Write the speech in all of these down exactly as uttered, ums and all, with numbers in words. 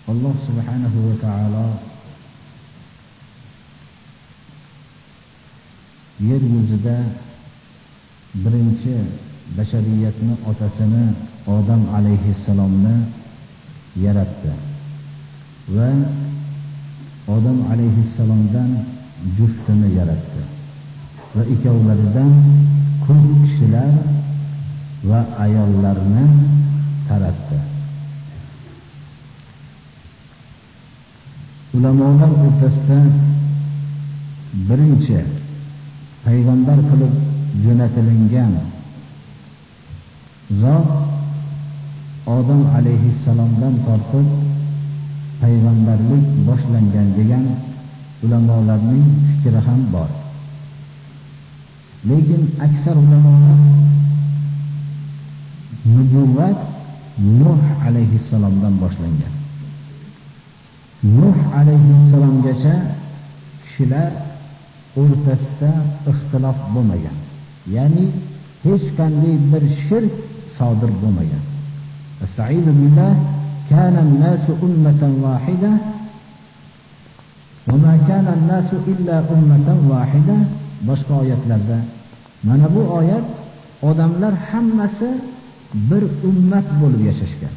Alloh subhanahu va taolo yer yuzida birinchi bashariyatni otasini Odam alayhissalomni yaratdi va Odam alayhissalomdan juftini yaratdi va ikkovlaridan ko'p kishilar va ayollarni taratdi. Ulamolar o'rtasida birinchi payg'ambar qilib jo'natilingan zot Odam alayhissalomdan tortib payg'ambarlik boshlangan degan ulamolarning fikri ham bor. Lekin aksar ulamolar nubuvat Nuh alayhissalomdan boshlangan. Nuh alayhissalomgacha kishilar o'rtasida ixtilof bo'lmagan. Ya'ni hech qanday bir shirk sodir bo'lmagan. Estaizu billah, kana an-nasu ummatan wahida va ma kana an-nasu illa ummatan wahida. Boshqa oyatlarda mana bu oyat odamlar hammasi bir ummat bo'lib yashashgan.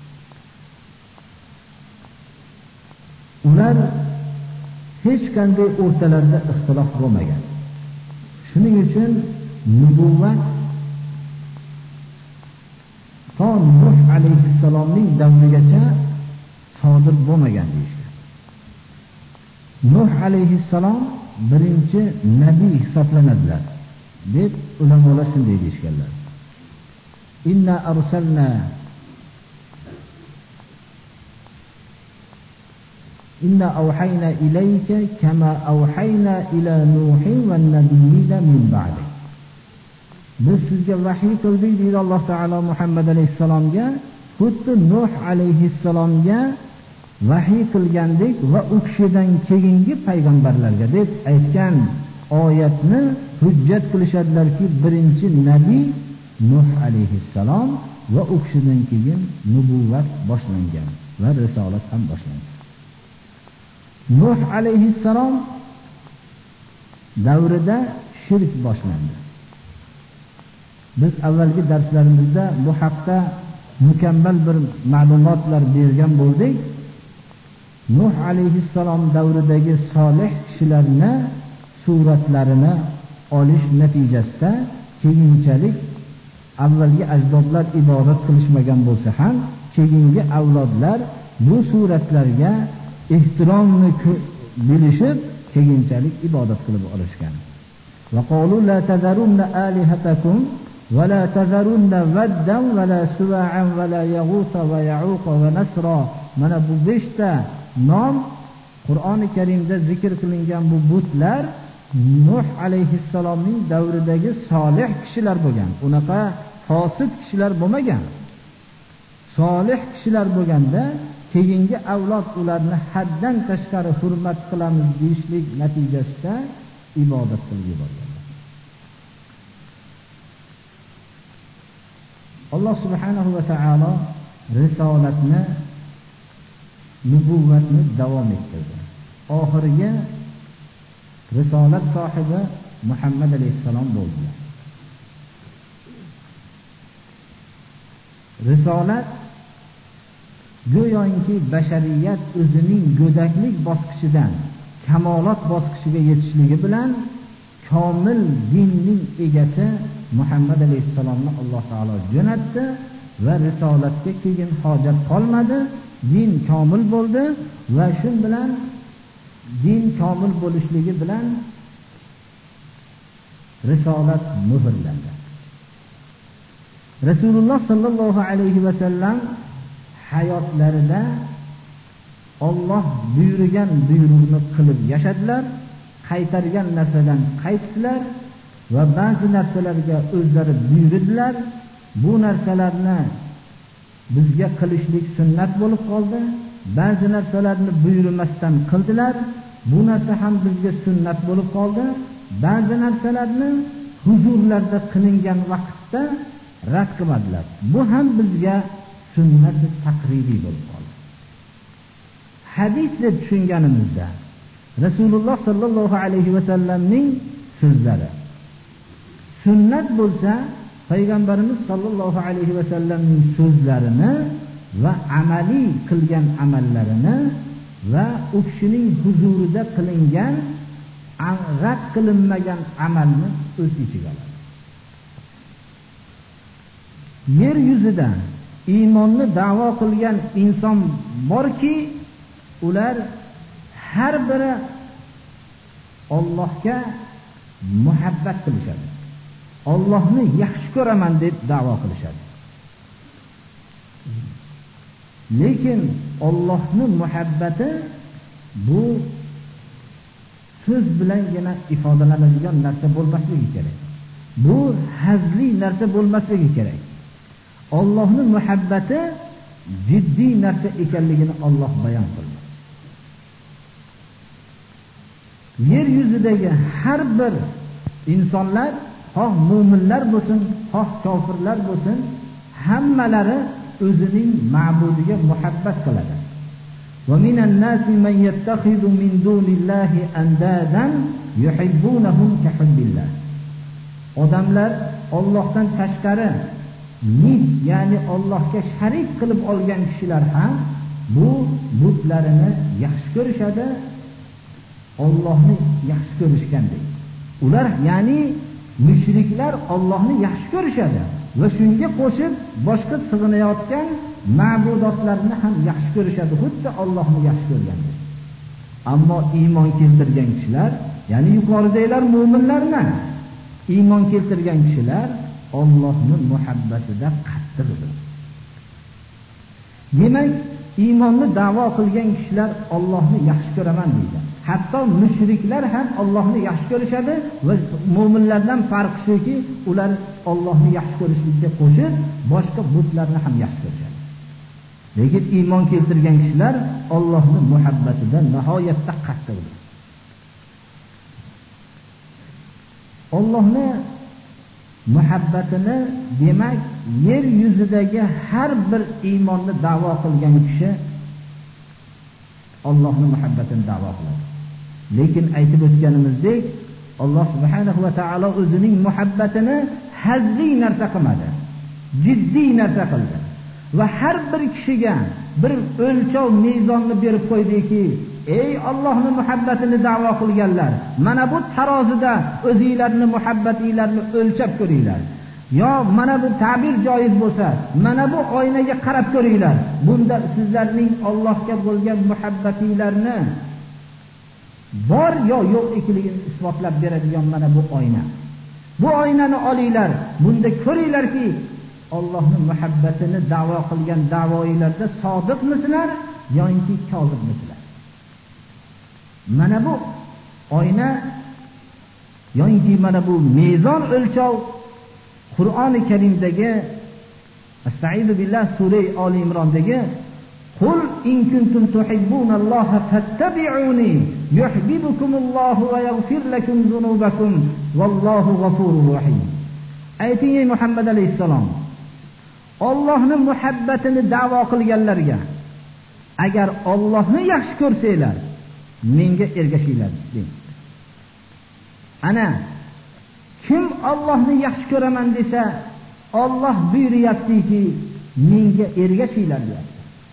Ular hech qanday o'rtalarida ixtilof bo'lmagan. Shuning uchun nubuvat to Nuh alayhissalomning davrigacha sodir bo'lmagan deyishgan. Nuh alayhissalom birinchi nabiy hisoblanadilar deb ulamolar shunday deyishganlar. Inna arsalna Inna awhayna ilayka kama awhayna ila Nuhin wan nabiyina min ba'di. Biz sizga vahiy qildik deydi Alloh taolo Muhammad alayhissalomga, xuddi Nuh alayhissalomga vahiy qilgandek va u kishidan keyingi payg'ambarlarga deb aytgan oyatni hujjat qilishadilarki, birinchi nabiy Nuh alayhissalom va u kishidan keyin nubuvat boshlangan va risolat ham boshlangan. Nuh alayhissalom davrida shirk boshlandi. Biz avvalgi darslarimizda bu haqda mukammal bir ma'lumotlar bergan bo'ldik. Nuh alayhissalom davridagi solih kishilarni suratlarini olish natijasida keyinchalik avvalgi ajdodlar ibodat qilishmagan bo'lsa ham keyingi avlodlar bu suratlarga ehtiromni bilishib keyinchalik ibodat qilib olishgan. Va qalu la tazarunna alihatakum va la tazarunna vaddan va la suwa'an va la yaghusa va ya'uqa va nasra. Mana bu beshta nom Qur'oni Karimda zikr qilingan bu butlar Nuh alayhissalomning davridagi solih kishilar bo'lgan. Unaqa fosid kishilar bo'lmagan. Solih kishilar bo'lganda keyingi avlod ularni haddan tashqari hurmat qilamiz deyishlik natijasida ibodat qilib yuborganlar. Alloh subhanahu va taolo risolatni, nubuvatni davom ettirdi. Oxiriga risolat sohibi Muhammad alayhissalom bo'ldilar. Risolat go'yoki bashariyat o'zining go'daklik bosqichidan kamolot bosqichiga yetishligi bilan komil dinning egasi Muhammad alayhissalomni Alloh taolo jo'natdi va risolatga keyin hojat qolmadi. Din komil bo'ldi va shu bilan din komil bo'lishligi bilan risolat muhrlandi. Rasululloh sallallohu alayhi va sallam hayotlarida Alloh buyurgan buyruqni qilib yashadilar, qaytargan narsadan qaytdilar va ba'zi narsalarga o'zlari buyurdilar. Bu narsalarni bizga qilishlik sunnat bo'lib qoldi. Ba'zi narsalarni buyurmasdan qildilar. Bu narsa ham bizga sunnat bo'lib qoldi. Ba'zi narsalarni huzurlarda qilingan vaqtda rad qilmadilar. Bu ham bizga sunnat taqribiy bo'lib qoldi. hadis deb tushunganimizda Rasululloh sallallohu alayhi va sallamning so'zlari, sunnat bo'lsa payg'ambarimiz sallallohu alayhi va sallamning so'zlarini va amaliy qilgan amallarini va u kishining huzurida qilingan rad qilinmagan amalni o'z ichiga oladi. Yer yuzida iymonni da'vo qilgan inson borki, ular har biri Allohga muhabbat qilishadi. Allohni yaxshi ko'raman deb da'vo qilishadi. Lekin Allohning muhabbati bu so'z bilangina ifodalanadigan narsa bo'lmasligi kerak. Bu hazli narsa bo'lmasligi kerak. Allohning muhabbati jiddiy narsa ekanligini Alloh bayon qildi. Yer yuzidagi har bir insonlar, xoh mu'minlar bo'lsin, xoh kofirlar bo'lsin, hammalari o'zining ma'budiga muhabbat qiladi. Va minan nasi man yattakhidhu min dunillahi andadan yuhibbunahum ka hubbillah. Odamlar Allohdan tashqari nid, ya'ni Allohga sharik qilib olgan kishilar ham bu butlarini yaxshi ko'rishadi, Allohni yaxshi ko'rishgandek. Ular, ya'ni mushriklar Allohni yaxshi ko'rishadi va shunga qo'shib boshqa sig'inayotgan ma'budotlarni ham yaxshi ko'rishadi, xuddi Allohni yaxshi ko'rgandek. Ammo iymon keltirgan kishilar, ya'ni yuqoridagilar mu'minlar emas, iymon keltirgan kishilar Allohning muhabbatida qattiqdir. Demak, iymonni da'vo qilgan kishilar Allohni yaxshi ko'raman deydi. Hatto mushriklar ham Allohni yaxshi ko'rishadi va mu'minlardan farqi shuki, ular Allohni yaxshi ko'rishlikka qo'shib boshqa butlarni ham yaxshi ko'rishadi. Lekin iymon keltirgan kishilar Allohning muhabbatida nihoyatda qattiqdir. Allohni muhabbatini, demak, yer yuzidagi har bir iymonni da'vo qilgan kishi Allohning muhabbatini da'vo qiladi. Lekin aytib o'tganimizdek, Alloh subhanahu va taolo o'zining muhabbatini hazli narsa qilmadi, jiddiy narsa qildi. Va har bir kishiga bir o'lchov mezonni berib qo'ydiki, ey Allohning muhabbatini da'vo qilganlar, mana bu tarozida o'zingizlarning muhabbatinglarni o'lchab ko'ringlar. Yo mana bu ta'bir joiz bo'lsa, mana bu oynaga qarab ko'ringlar. Bunda sizlarning Allohga bo'lgan muhabbatinglarni bor yo yo'q ekanligini isbotlab beradigan mana bu oyna. Bu oynani olinglar, bunda ko'ringlarki, Allohning muhabbatini da'vo qilgan da'voilarda sodiqmisizlar yoki kozibmisizlar? Mana bu oyna yoki mana bu mezon o'lchov Qur'oni Karimdagi Astaizu billah sura Oli Imrondagi Qul in kuntum tuhibbunalloha fattabi'uni yuhibbukumullohu va yaghfir lakum dhunubakum vallohu g'afurur rahim. Ayting ey Muhammad alayhisalom, Allohning muhabbatini da'vo qilganlarga, agar Allohni yaxshi ko'rsanglar, menga ergashinglar deng. Ana kim Allohni yaxshi ko'raman desa, Alloh buyuryaptiki, menga ergashinglar deyapti.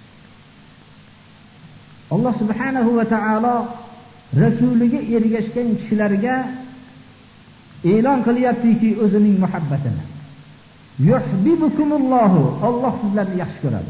Alloh subhanahu va taolo rasuliga ergashgan kishilarga e'lon qilyaptiki o'zining muhabbatini. Yuhibbukumullohu, Alloh sizlarni yaxshi ko'radi.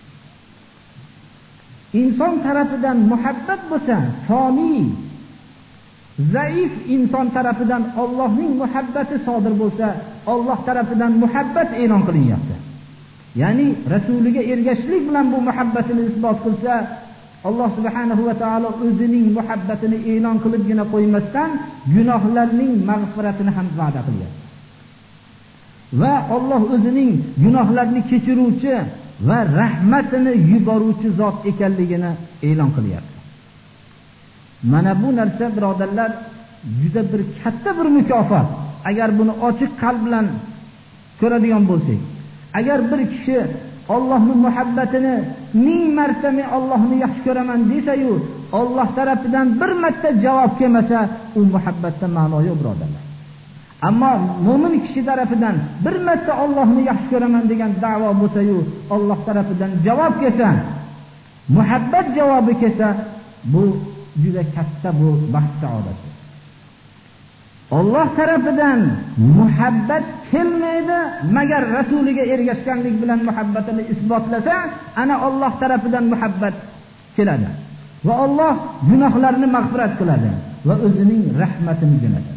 Inson tarafidan muhabbat bo'lsa, foni, zaif inson tarafidan Allohning muhabbati sodir bo'lsa, Alloh tarafidan muhabbat e'lon qilinyapti. Ya'ni rasuliga ergashlik bilan bu muhabbatini isbot qilsa, Alloh subhanahu va taolo o'zining muhabbatini e'lon qilibgina qo'ymasdan, gunohlarning mag'firatini ham va'da qilyapti. Va Alloh o'zining gunohlarni kechiruvchi va rahmatini yuboruvchi zot ekanligini e'lon qilyapti. Mana bu narsa birodarlar juda bir katta bir mukofot. Agar buni ochiq qalb bilan ko'radigan bo'lsak, agar bir kishi Allohning muhabbatini ming marta men Allohni yaxshi ko'raman desa-yu, Alloh tarafidan bir marta javob kelmasa, u muhabbatda ma'no yo'q, birodarlar. Ammo mo'min kishi tarafidan bir marta Allohni yaxshi ko'raman degan da'vo bo'lsa-yu, Alloh tarafidan javob kelsa, muhabbat javobi kelsa, bu juda katta bu baxt saodatdir. Alloh tarafidan muhabbat kelmaydi, magar rasuliga ergashganlik bilan muhabbatini isbotlasa, ana Alloh tarafidan muhabbat keladi va Alloh gunohlarni mag'firat qiladi va o'zining rahmatini jo'natadi.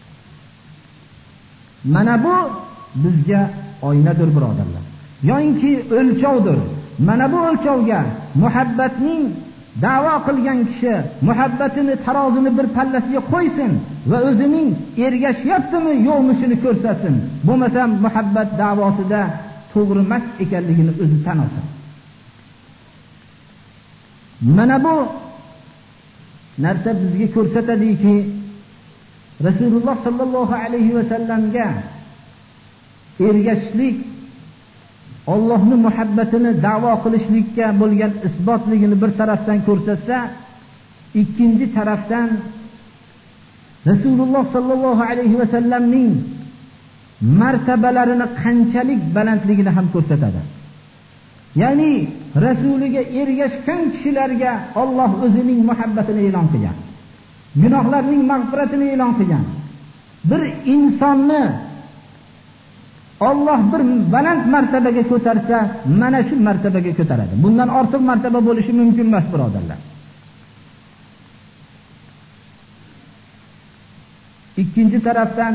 Mana bu bizga oynadir, birodarlar. Yo'inki o'lchovdir. Mana bu o'lchovga muhabbatning da'vo qilgan kishi muhabbatini tarozini bir pallasiga qo'ysin va o'zining ergashyaptimi yo'qmi shuni ko'rsatsin. Bo'lmasa muhabbat da'vosida to'g'ri emas ekanligini o'zi tan olsin. Mana bu narsa bizga ko'rsatadiki, Rasululloh sallallohu alayhi va sallamga ergashishlik, Allohning muhabbatini da'vo qilishlikka bo'lgan isbotligini bir tarafdan ko'rsatsa, ikkinchi tarafdan Rasululloh sallallohu alayhi va sallamning martabalarini qanchalik balandligini ham ko'rsatadi. Ya'ni rasuliga ergashgan kishilarga Alloh o'zining muhabbatini e'lon qilgan. Gunohlarning mag'firatini e'lon qilgan. Bir insonni Alloh bir baland martabaga ko'tarsa, mana shu martabaga ko'taradi. Bundan ortiq martaba bo'lishi mumkin emas, birodarlar. Ikkinchi tarafdan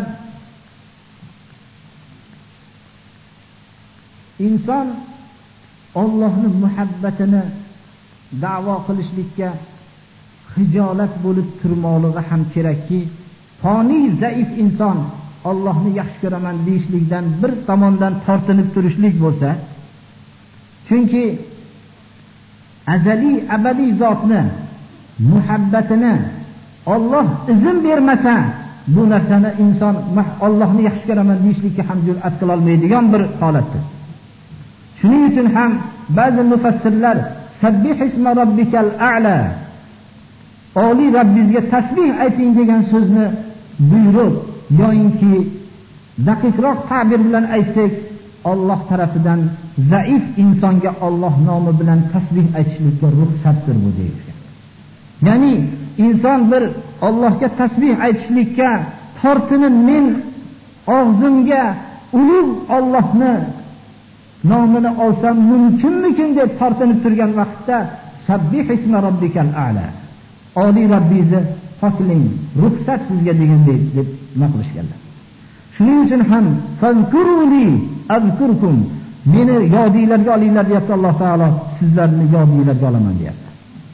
inson Allohning muhabbatini da'vo qilishlikka hijolat bo'lib turmoqligi ham kerakki, foni zaif inson Allohni yaxshi ko'raman deyishlikdan bir tomondan tortinib turishlik bo'lsa, chunki azaliy abadiy zotni muhabbatini Alloh izn bermasa, bu narsani inson Allohni yaxshi ko'raman deyishlikka ham jur'at qila olmaydigan bir holatdir. Shuning uchun ham ba'zi mufassirlar sabbih isma robbikal a'la, oliy Rabbingizga tasbih ayting degan so'zni buyurib, yo'inki daqiqroq ta'bir bilan aytsak, Alloh tarafidan zaif insonga Alloh nomi bilan tasbih aytishlikka ruxsatdir bu deyilgan. Ya'ni inson bir Allohga tasbih aytishlikka tortinib, men og'zimga ulug' Allohni nomini olsam mumkinmikin deb tortinib turgan vaqtda sabbih isma robbikal a'la, oliy Rabbingizni poklang, ruxsat sizga degandek deb nima qilishganlar. Shuning uchun ham fazkuruni azkurkum, meni yodinglarga olinglar deyapti Alloh taolo, sizlarni yodinglarga olaman deyapti.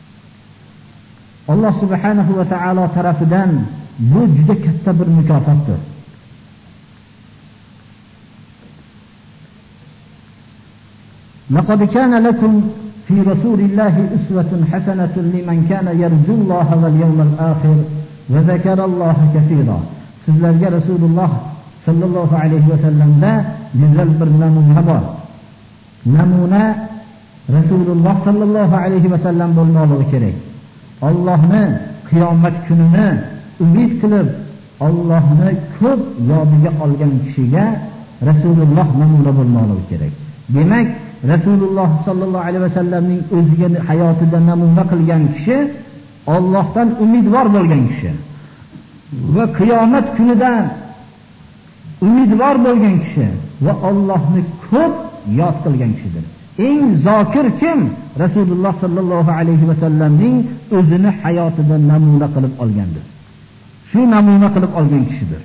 Alloh subhanahu va taolo tarafidan bu juda katta bir mukofotdir. لقد كان لكم في رسول الله أسوة حسنة لمن كان يرجو الله واليوم الآخر وذكر الله كثيرا. Sizlarga Rasululloh sallallohu alayhi va sallamda go'zal bir namuna bor. Namuna Rasululloh sallallohu alayhi va sallam bo'lmoqligi kerak. Allohni qiyomat kunini umid qilib, Allohni ko'p yodiga olgan kishiga Rasululloh namuna bo'lmoqligi kerak. Demak, Rasululloh sallallohu alayhi va sallamning o'ziga hayotida namuna qilgan kishi Allohdan umidvor bo'lgan kishi va qiyomat kunidan umidvor bo'lgan kishi va Allohni ko'p yod qilgan kishidir. Eng zokir kim? Rasululloh sallallohu alayhi va sallamning o'zini hayotida namuna qilib olgandir. Shu namuna qilib olgan kishidir.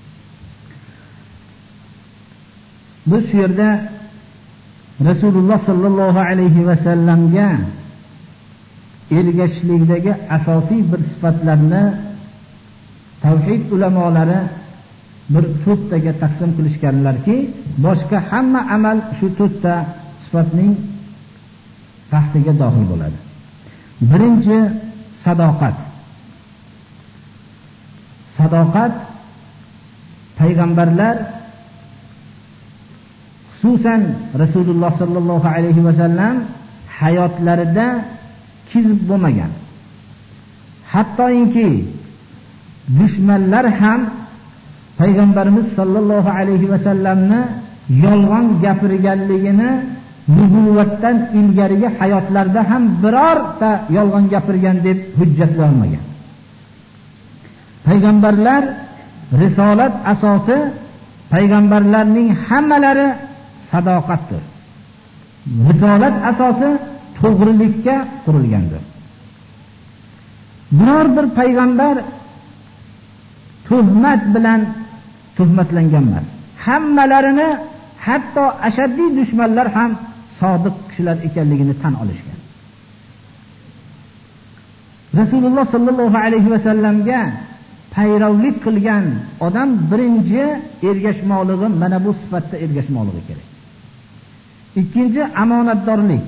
Biz shu yerda Rasululloh sallallohu alayhi va sallamga ergashishlikdagi asosiy bir sifatlarni tavhid ulamolari bir to'rttaga taqsim qilishganlarki, boshqa hamma amal shu to'rtta sifatning tahtiga dohil bo'ladi. Birinchi sadoqat. Sadoqat payg'ambarlar, xususan Rasululloh sallallohu alayhi va sallam hayotlarida kizib bo'lmagan. Hattoki dushmanlar ham payg'ambarimiz sallallohu alayhi va sallamni yolg'on gapirganligini nubuvvatdan ilgarigi hayotlarda ham birorta yolg'on gapirgan deb hujjatlay olmagan. Payg'ambarlar risolat asosi, payg'ambarlarning hammalari sadoqatdir. Risolat asosi to'g'rilikka qurilgandir. Biror bir payg'ambar tuhmat bilan tuhmatlangan emas. Hammalarini, hatto ashaddiy dushmanlar ham sodiq kishilar ekanligini tan olishgan. Rasululloh sallallohu alayhi va sallamga payrovlik qilgan odam birinchi ergashmoqligi mana bu sifatda ergashmoqligi kerak. Ikkinchi, omonatdorlik.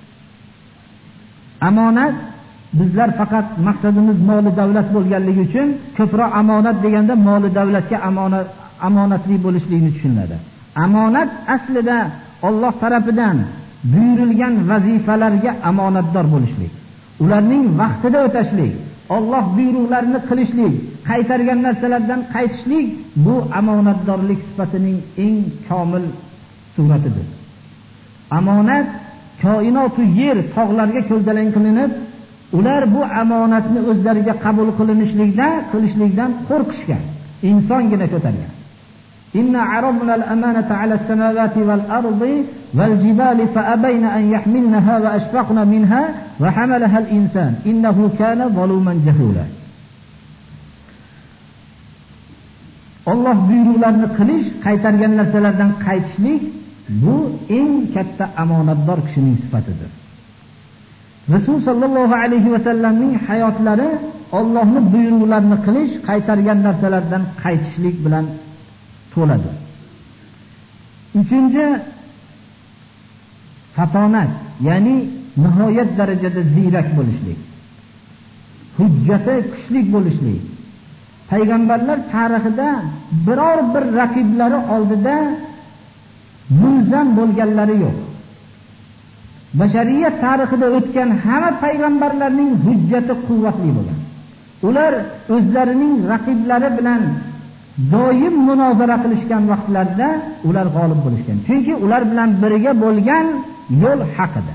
Amonat, bizlar faqat maqsadimiz moli davlat bo'lganligi uchun ko'proq amonat deganda moli davlatga amonat amonatli bo'lishligini tushunadi. Amonat aslida Alloh tarafidan buyurilgan vazifalarga amonatdor bo'lishlik, ularning vaqtida o'tashlik, Alloh buyruqlarini qilishlik, qaytargan narsalardan qaytishlik, bu amonatdorlik sifatining eng komil suratidir. Amonat koinot yer tog'larga ko'ldalang qilinib, ular bu amonatni o'zlariga qabul qilinishlikdan qilishlikdan qo'rqishgan, insongina ko'targan. Inna aradna al-amanata 'ala as-samawati wal-ardi wal-jibali fa-abayna an yahmilnaha wa ashfaqna minha wa hamalaha al-insan innahu kana zaluman jahula. Alloh buyruqlarini qilish, qaytargan narsalardan qaytishlik, bu eng katta amonatdor kishining sifatidir. Rasul sallallohu alayhi va sallamning hayotlari Allohning buyruqlarini qilish, qaytargan narsalardan qaytishlik bilan to'ladi. Uchinchi, fatonat, ya'ni nihoyat darajada ziyrak bo'lishlik, hujjati kuchli bo'lishlik. Payg'ambarlar tarixida biror bir raqiblari oldida mulzam bo'lganlari yo'q. Bashariyat tarixida o'tgan hamma payg'ambarlarning hujjati quvvatli bo'lgan. Ular o'zlarining raqiblari bilan doim munozara qilishgan vaqtlarda ular g'olib bo'lishgan. Chunki ular bilan birga bo'lgan yo'l haq edi.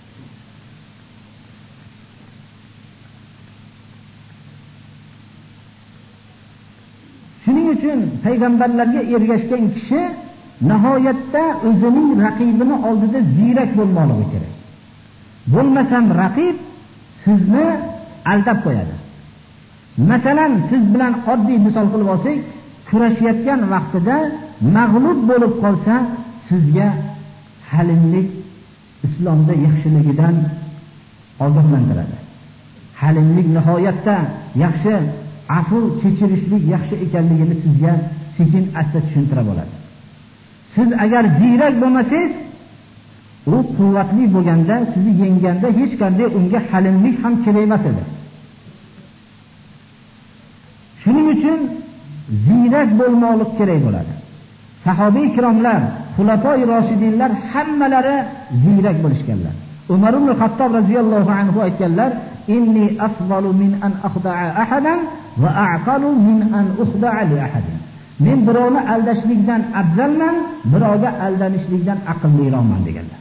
Shuning uchun payg'ambarlarga ergashgan kishi nihoyatda o'zining raqibini oldida ziyrak bo'lmoqligi kerak. Bo'lmasam raqib sizni aldab qo'yadi. Masalan, siz bilan oddiy misol qilib olsak, kurashayotgan vaqtida mag'lub bo'lib qolsa, sizga halimlik islomda yaxshiligidan ogohlantiradi. Halimlik nihoyatda yaxshi, afu kechirishlik yaxshi ekanligini sizga sekin asta tushuntirib oladi. Siz agar ziyrak bo'lmasangiz, u quvvatli bo'lganda, sizni yenganda hech qanday unga halimlik ham kerak emas edi. Shuning uchun ziyrak bo'lmoqlik kerak bo'ladi. Sahobiy ikromlar, xulafoi roshidinlar hammalari ziyrak bo'lishganlar. Umar ibn Xattob radhiyallohu anhu aytganlar: "Inni afdalu min an akhda'a ahadan va a'qalu min an ukhda'a li ahadin." Men birovni aldashlikdan afzalman, birovga aldanishlikdan aqlliroqman deganlar.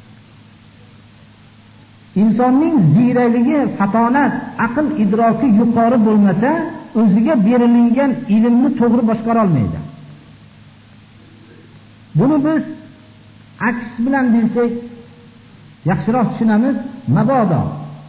Insonning ziyrakligi, fatonat, aql idroki yuqori bo'lmasa, o'ziga berilgan ilmni to'g'ri boshqara olmaydi. Buni biz aks bilan bilsak, yaxshiroq tushunamiz. Mabodo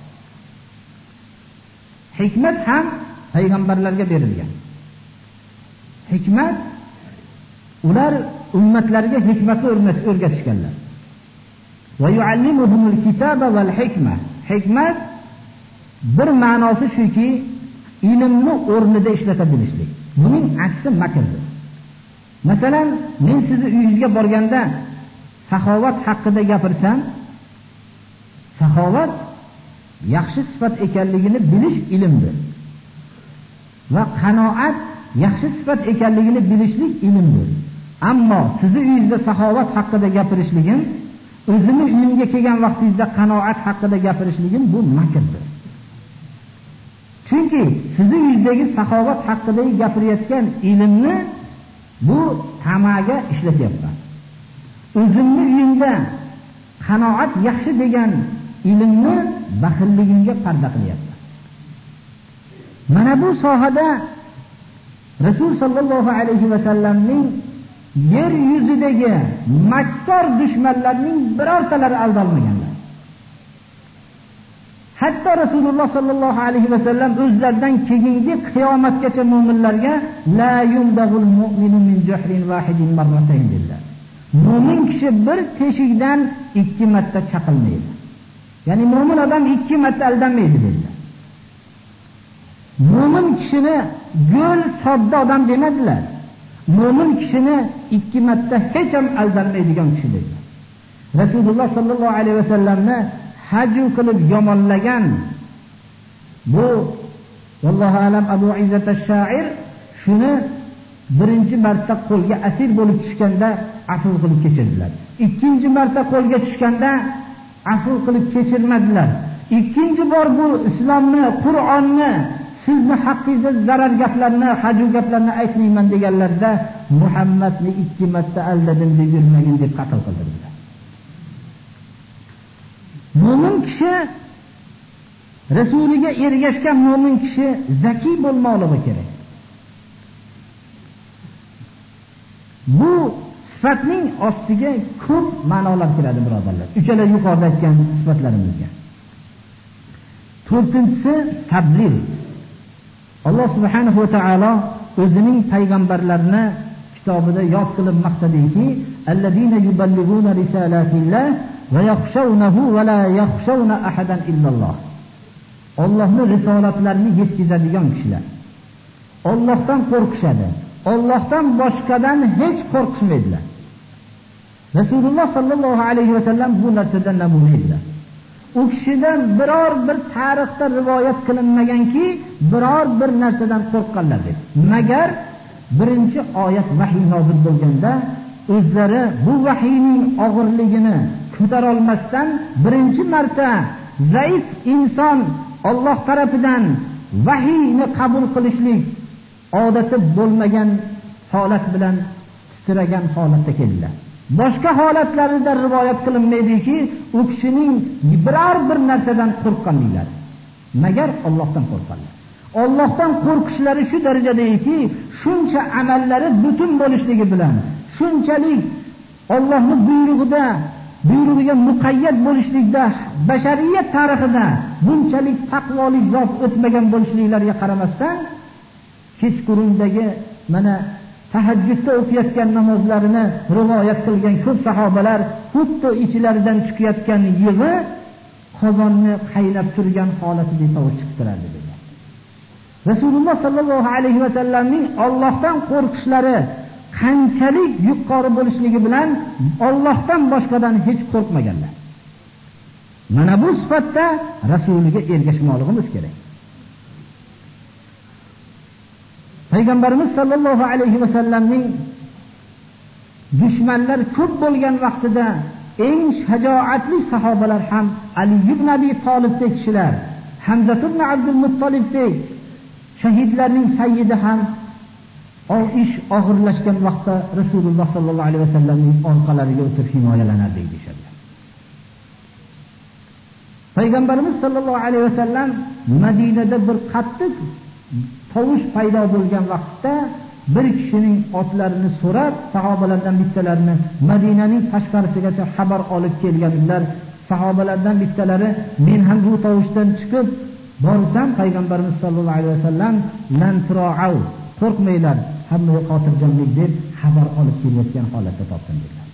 hikmat ham payg'ambarlarga berilgan. Hikmat, ular ummatlarga hikmatni o'rgatishganlar. Va yuallimuhumul kitaba val hikma. Hikmat bir ma'nosi shuki, ilmni o'rnida ishlata bilishlik. Buning aksi makrdir. Masalan, men sizni uyingizga borganda saxovat haqida gapirsam, saxovat yaxshi sifat ekanligini bilish ilmdir. Va qanoat yaxshi sifat ekanligini bilishlik ilmdir. Ammo sizni uyingizda saxovat haqida gapirishligim, o'zimni uyimga kelgan vaqtingizda qanoat haqida gapirishligim bu makrdir. Chunki sizni uyingizdagi saxovat haqida gapirayotgan ilmni bu tamaga ishlatyapman. O'zimni uyimda qanoat yaxshi degan ilmni baxilligimga parda qilyapman. Mana bu sohada Rasul sallallohu alayhi va sallamning yer yuzidagi makkor dushmanlarning birortalari aldolmaganlar. Hatto Rasululloh sallallohu alayhi va sallam o'zlaridan keyingi qiyomatgacha mu'minlarga la yumdagul mu'minu min juhrin wahidin marratayn dedilar. Mu'min kishi bir teshikdan ikki marta chaqilmaydi. Ya'ni mu'min odam ikki marta aldanmaydi dedilar. Mu'min kishini go'l sodda odam demadilar. Mu'min kishini ikki marta hech ham aldanmaydigan kishi dedilar. Rasululloh sallallohu alayhi va sallamni hajju qilib yomonlagan bu vallohu alam Abu Izzat ash-Sha'ir shuni birinchi marta qo'lga asir bo'lib tushganda afv qilib kechirdilar. Ikkinchi marta qo'lga tushganda afv qilib kechirmadilar. Ikkinchi bor bu islomni, Qur'onni, sizni haqqingizda zarar gaplarni, hajju gaplarni aytmayman deganlarda Muhammadni ikki marta aldadim deb yurmagin deb qatl qildirdilar. Mo'min kishi, Rasuliga ergashgan mo'min kishi zaki bo'lmoqligi kerak. Bu sifatning ostiga ko'p ma'nolar kiradi, birodarlar. Uchala yuqorida aytgan sifatlarimizga. To'rtinchisi tabliğ. Alloh subhanahu va taolo o'zining payg'ambarlarini kitobida yod qilib maqtadiki, allazina yuballiguna risalatillah va yakhshawnahu va la yakhshawna ahadan illalloh. Allohning risolatlarini yetkazadigan kishilar. Allohdan qo'rqishadi. Allohdan boshqadan hech qo'rqishmaydilar. Rasululloh sallallohu alayhi va sallam bu narsadan namuna edilar. U kishidan biror bir tarixda rivoyat qilinmaganki, biror bir narsadan qo'rqqanlar deb. Magar birinchi oyat vahiy nozil bo'lganda o'zlari bu vahiyning og'irligini ko'tara olmasdan birinchi marta zaif inson Alloh tarafidan vahiyni qabul qilishlik odati bo'lmagan holat bilan titragan holatda keldilar. Boshqa holatlarida rivoyat qilinmaydiki, u kishining biror bir narsadan qo'rqqanliklari, magar Allohdan qo'rqqanlar. Allohdan qo'rqishlari shu darajadaki, shuncha amallari butun bo'lishligi bilan, shunchalik Allohning buyrug'ida, buyrug'iga muqayyat bo'lishlikda, bashariyat tarixida bunchalik taqvolik zot o'tmagan bo'lishliklariga qaramasdan, kechqurundagi mana tahajjudda o'qiyotgan namozlarini rivoyat qilgan ko'p sahobalar xuddi ichlaridan chiqayotgan yig'i qozonni qaynab turgan holatida tovush chiqtiradi dedilar. Rasululloh sallallohu alayhi va sallamning Allohdan qo'rqishlari qanchalik yuqori bo'lishligi bilan Allohdan boshqadan hech qo'rqmaganlar. Mana bu sifatda Rasuliga ergashmoqligimiz kerak. Payg'ambarimiz sallallohu alayhi va sallamning dushmanlar ko'p bo'lgan vaqtida eng shajoatli sahobalar ham Ali ibn Abi Talibdek kishilar, Hamza ibn Abdul Muttolibdek shahidlarning sayyidi ham o ish og'irlashgan vaqtda Rasululloh sallallohu alayhi va sallamning orqalariga o'tib himoyalanardi deyishadilar. Payg'ambarimiz sallallohu alayhi va sallam Madinada bir qattiq tovush paydo bo'lgan vaqtda bir kishining otlarini so'rab, sahobalardan bittalarini Madinaning tashqarisigacha xabar olib kelganlar. Sahobalardan bittalari, men ham bu tovushdan chiqib borsam, payg'ambarimiz sallallohu alayhi vasallam lan tura'u, qo'rqmanglar, hammaga xotirjamlik deb xabar olib kelayotgan holatda topdim dedilar.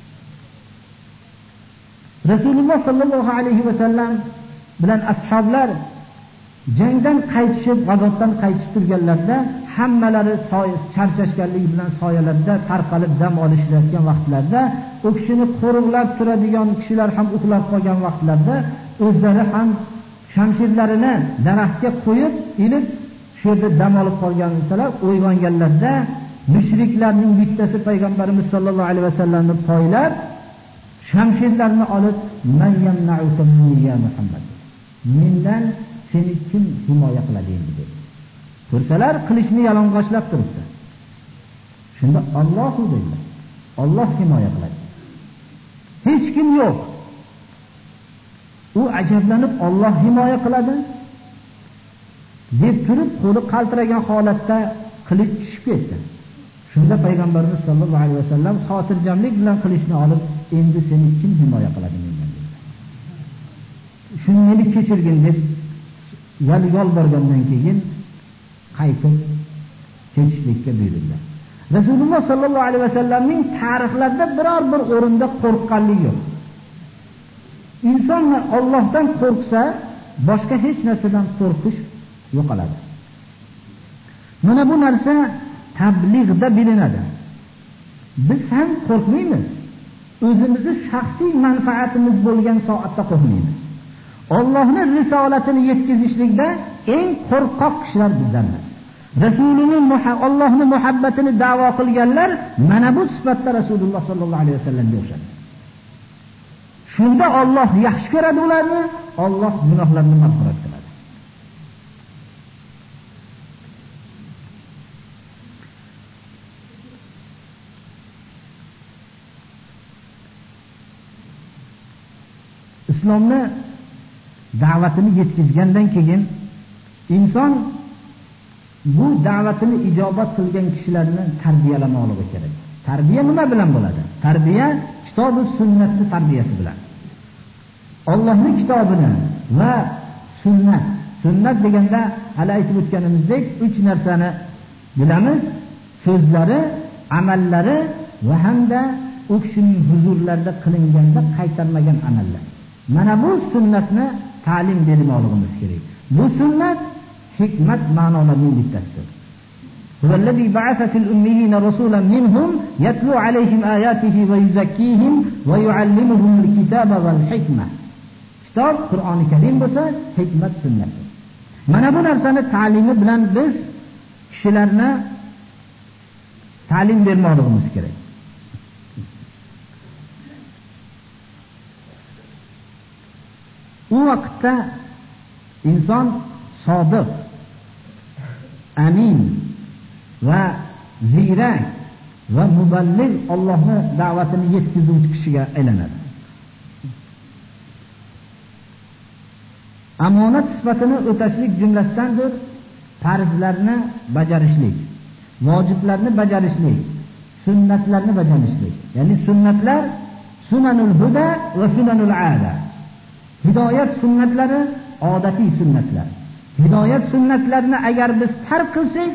Rasululloh sallallohu alayhi vasallam bilan ashoblar jangdan qaytishib, g'azotdan qaytib turganlarda hammalari charchashganligi bilan soyalarda tarqalib dam olishayotgan vaqtlarda, u kishini qo'riqlab turadigan kishilar ham uxlab qolgan vaqtlarda o'zlari ham shamshirlarini daraxtga qo'yib, ilib shu yerda dam olib qolganlar uyg'onganlarda mushriklarning bittasi payg'ambarimiz sollallohu alayhi vasallamni poylab, shamshirlarni olib, "Man yamna'uka minni ya Muhammad?" Mendan seni kim himoya qiladi endi dedi. Ko'rsalar qilishni yalang'ochlab turibdi. Shunda Allohu dedilar. Alloh himoya qiladi. Hech kim yo'q. U ajablanib, Alloh himoya qiladi deb turib, qo'li qaltiragan holatda qilich tushib ketdi. Shunda payg'ambarimiz sollallohu alayhi vasallam xotirjamlik bilan qilichni olib, "Endi seni kim himoya qiladi mendan?" dedi. "Shuni meni kechirgin" deb yolborgandan keyin qaytib ketishlikka buyurdilar. Rasululloh sollallohu alayhi vasallamning tarixlarida biror bir o'rinda qo'rqqanligi yo'q. Inson Allohdan qo'rqsa, boshqa hech narsadan qo'rqish yo'qoladi. Mana bu narsa tabliğda bilinadi. Biz ham qo'rqmaymiz. O'zimizni shaxsiy manfaatimiz bo'lgan soatda qo'rqmaymiz. Allohning risolatini yetkazishlikda eng qo'rqoq kishilar bizlarmiz. Rasulining Allohning muhabbatini da'vo qilganlar mana bu sifatda Rasululloh sollallohu alayhi vasallamga o'xshadi. Shunda Alloh yaxshi ko'radi ularni, Alloh gunohlarni mag'firat qiladi. Islomni da'vatini yetkazgandan keyin inson bu da'vatini ijobat qilgan kishilarni tarbiyalamoqligi kerak. Tarbiya nima bilan bo'ladi? Tarbiya kitob va sunnatning tarbiyasi bilan. Allohning kitobini va sunnat. Sunnat deganda hali aytib o'tganimizdek uch narsani bilamiz: so'zlari, amallari va hamda u kishining huzurlarida qilinganda qaytarmagan amallar. Mana bu sunnatni ta'lim bermoqligimiz kerak. Bu sunnat hikmat ma'nolarining bittasidir. Huvallazi ba'atha fil ummiyina rasulan minhum yatlu alayhim ayatihi va yuzakkihim va yuallimuhumul kitaba wal hikma. Kitob Qur'oni Karim bo'lsa, hikmat sunnat. Mana bu narsani ta'limi bilan biz kishilarni ta'lim bermoqligimiz kerak. U vaqtda inson sodiq, amin va ziyrak va muballigh Allohning da'vatini yetkazuvchi kishiga aylanadi. Amonat sifatini o'tashlik jumlasidandir farzlarni bajarishlik, vojiblarni bajarishlik, sunnatlarni bajarishlik. Ya'ni sunnatlar sunanul huda va sunanul aada. Hidoyat sunnatlari odatiy sunnatlar. Hidoyat sunnatlarini agar biz tark qilsak,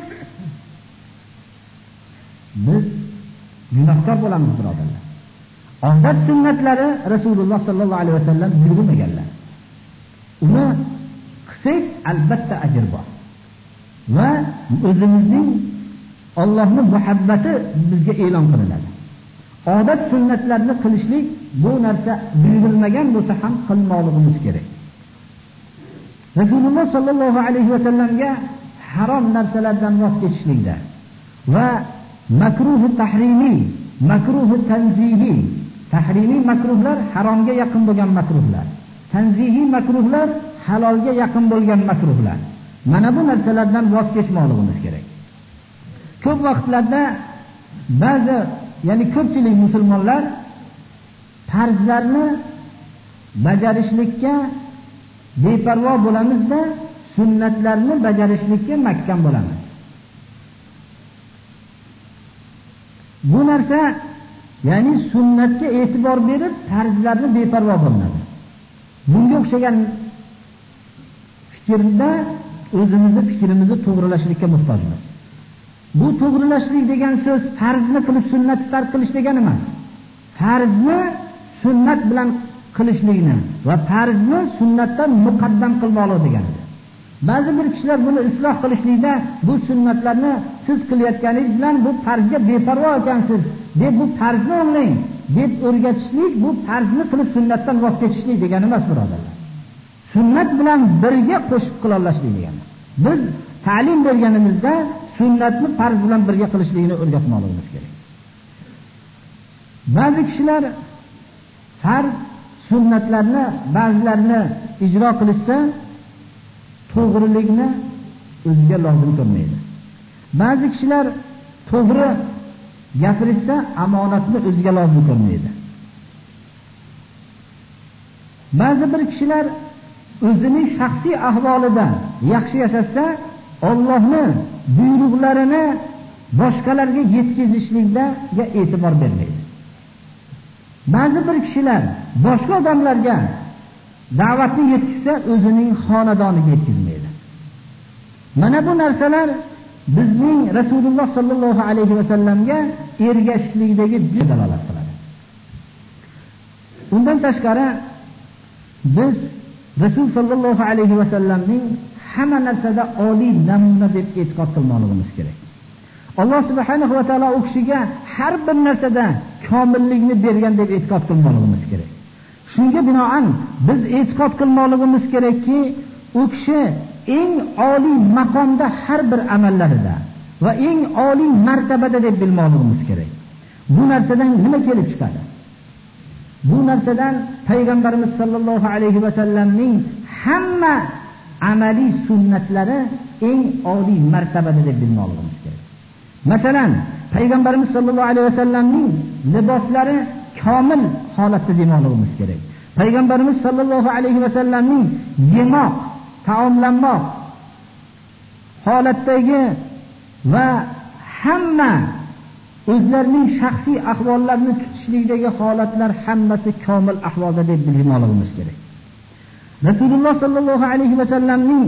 biz gunohkor bo'lamiz, birodarlar. Odat sunnatlari Rasululloh sallallohu alayhi vasallam buyurmaganlar. Uni qilsak albatta ajr bor. Va o'zimizning Allohning muhabbati bizga e'lon qilinadi. Odat sunnatlarni qilishlik bu narsa buyurilmagan bo'lsa ham qilmoqligimiz kerak. Rasululloh sallallohu alayhi vasallamga harom narsalardan voz kechishlikda va makruhi tahrimiy, makruhi tanzihi, tahrimiy makruhlar haromga yaqin bo'lgan makruhlar, tanzihi makruhlar halolga yaqin bo'lgan makruhlar. Mana bu narsalardan voz kechmoqligimiz kerak. Ko'p vaqtlarda ba'zi, ya'ni ko'pchilik musulmonlar farzlarni bajarishlikka beparvo bo'lamizda, sunnatlarni bajarishlikka mahkam bo'lamiz. Bu narsa, ya'ni sunnatga e'tibor berib, farzlarni beparvo bo'linadi. Bunga o'xshagan fikrda o'zimizni fikrimizni to'g'rilashlikka muhtojmiz. Bu to'g'rilashlik degan so'z farzni qilib sunnatni tark qilish degani emas. Farzni sunnat bilan qilishlikni va farzni sunnatdan muqaddam qilmoqlik deganidir. Ba'zi bir kishilar buni isloh qilishlikda bu sunnatlarni siz qilayotganingiz bilan bu farzga beparvo ekansiz deb bu farzni o'nglang deb o'rgatishlik, bu farzni qilib sunnatdan voz kechishlik degani emas, birodarlar. Sunnat bilan birga qo'shib qila olishlik degani. Biz ta'lim berganimizda sunnatni farz bilan birga qilishligini o'rgatmoqligimiz kerak. Ba'zi kishilar farz sunnatlarni ba'zilarini ijro qilishsa to'g'rilikni o'ziga lozim ko'rmaydi. Ba'zi kishilar to'g'ri gapirsa omonatni o'ziga lozim ko'rmaydi. Ba'zi bir kishilar o'zining shaxsiy ahvolida yaxshi yashasa, Allohning buyruqlarini boshqalarga yetkazishlikga e'tibor bermaydi. Ba'zi bir kishilar boshqa odamlarga da'vatni yetkazsa, o'zining xonadoniga yetkazmaydi. Mana bu narsalar bizning Rasululloh sallallohu alayhi va sallamga ergashishlikdagi dalolat qiladi. Undan tashqari biz Rasul sallallohu alayhi va sallamning hamma narsada oliy namuna deb e'tiqod qilmoqligimiz kerak. Alloh subhanahu va taolo u kishiga har bir narsada komillikni bergan deb e'tiqod qilmoqligimiz kerak. Shunga binoan biz e'tiqod qilmoqligimiz kerakki, u kishi eng oliy maqomda har bir amallarida va eng oliy martabada deb bilmoqligimiz kerak. Bu narsadan nima kelib chiqadi? Bu narsadan Payg'ambarimiz sollallohu alayhi va sallamning hamma amaliy sunnatlari eng oliy martabada deb bilmoqligimiz kerak. Masalan, Payg'ambarimiz sollallohu alayhi va sallamning liboslari komil holatda demoqligimiz kerak. Payg'ambarimiz sollallohu alayhi va sallamning yemoq, taomlanmoq holatdagi va hamma o'zlarining shaxsiy ahvollarini tutishlikdagi holatlar hammasi komil ahvolda deb bilmoqligimiz kerak. Rasululloh sallallohu alayhi va sallamning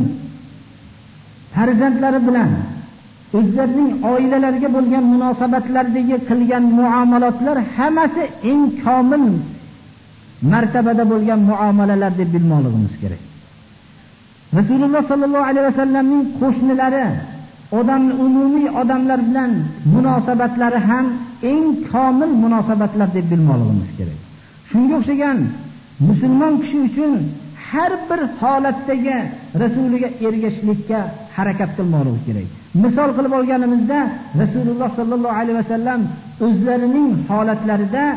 farzandlari bilan o'zlarining oilalariga bo'lgan munosabatlardagi qilgan muomalotlar hammasi eng komil martabada bo'lgan muomalalar deb bilmoqligimiz kerak. Rasululloh sallallohu alayhi va sallamning qo'shnilari, odam umumiy odamlar bilan munosabatlari ham eng komil munosabatlar deb bilmoqligimiz kerak. Shunga o'xshagan musulmon kishi uchun har bir holatdagi Rasuliga ergashishlikka harakat qilmoqligi kerak. Misol qilib olganimizda Rasululloh sallallohu alayhi va sallam o'zlarining holatlarida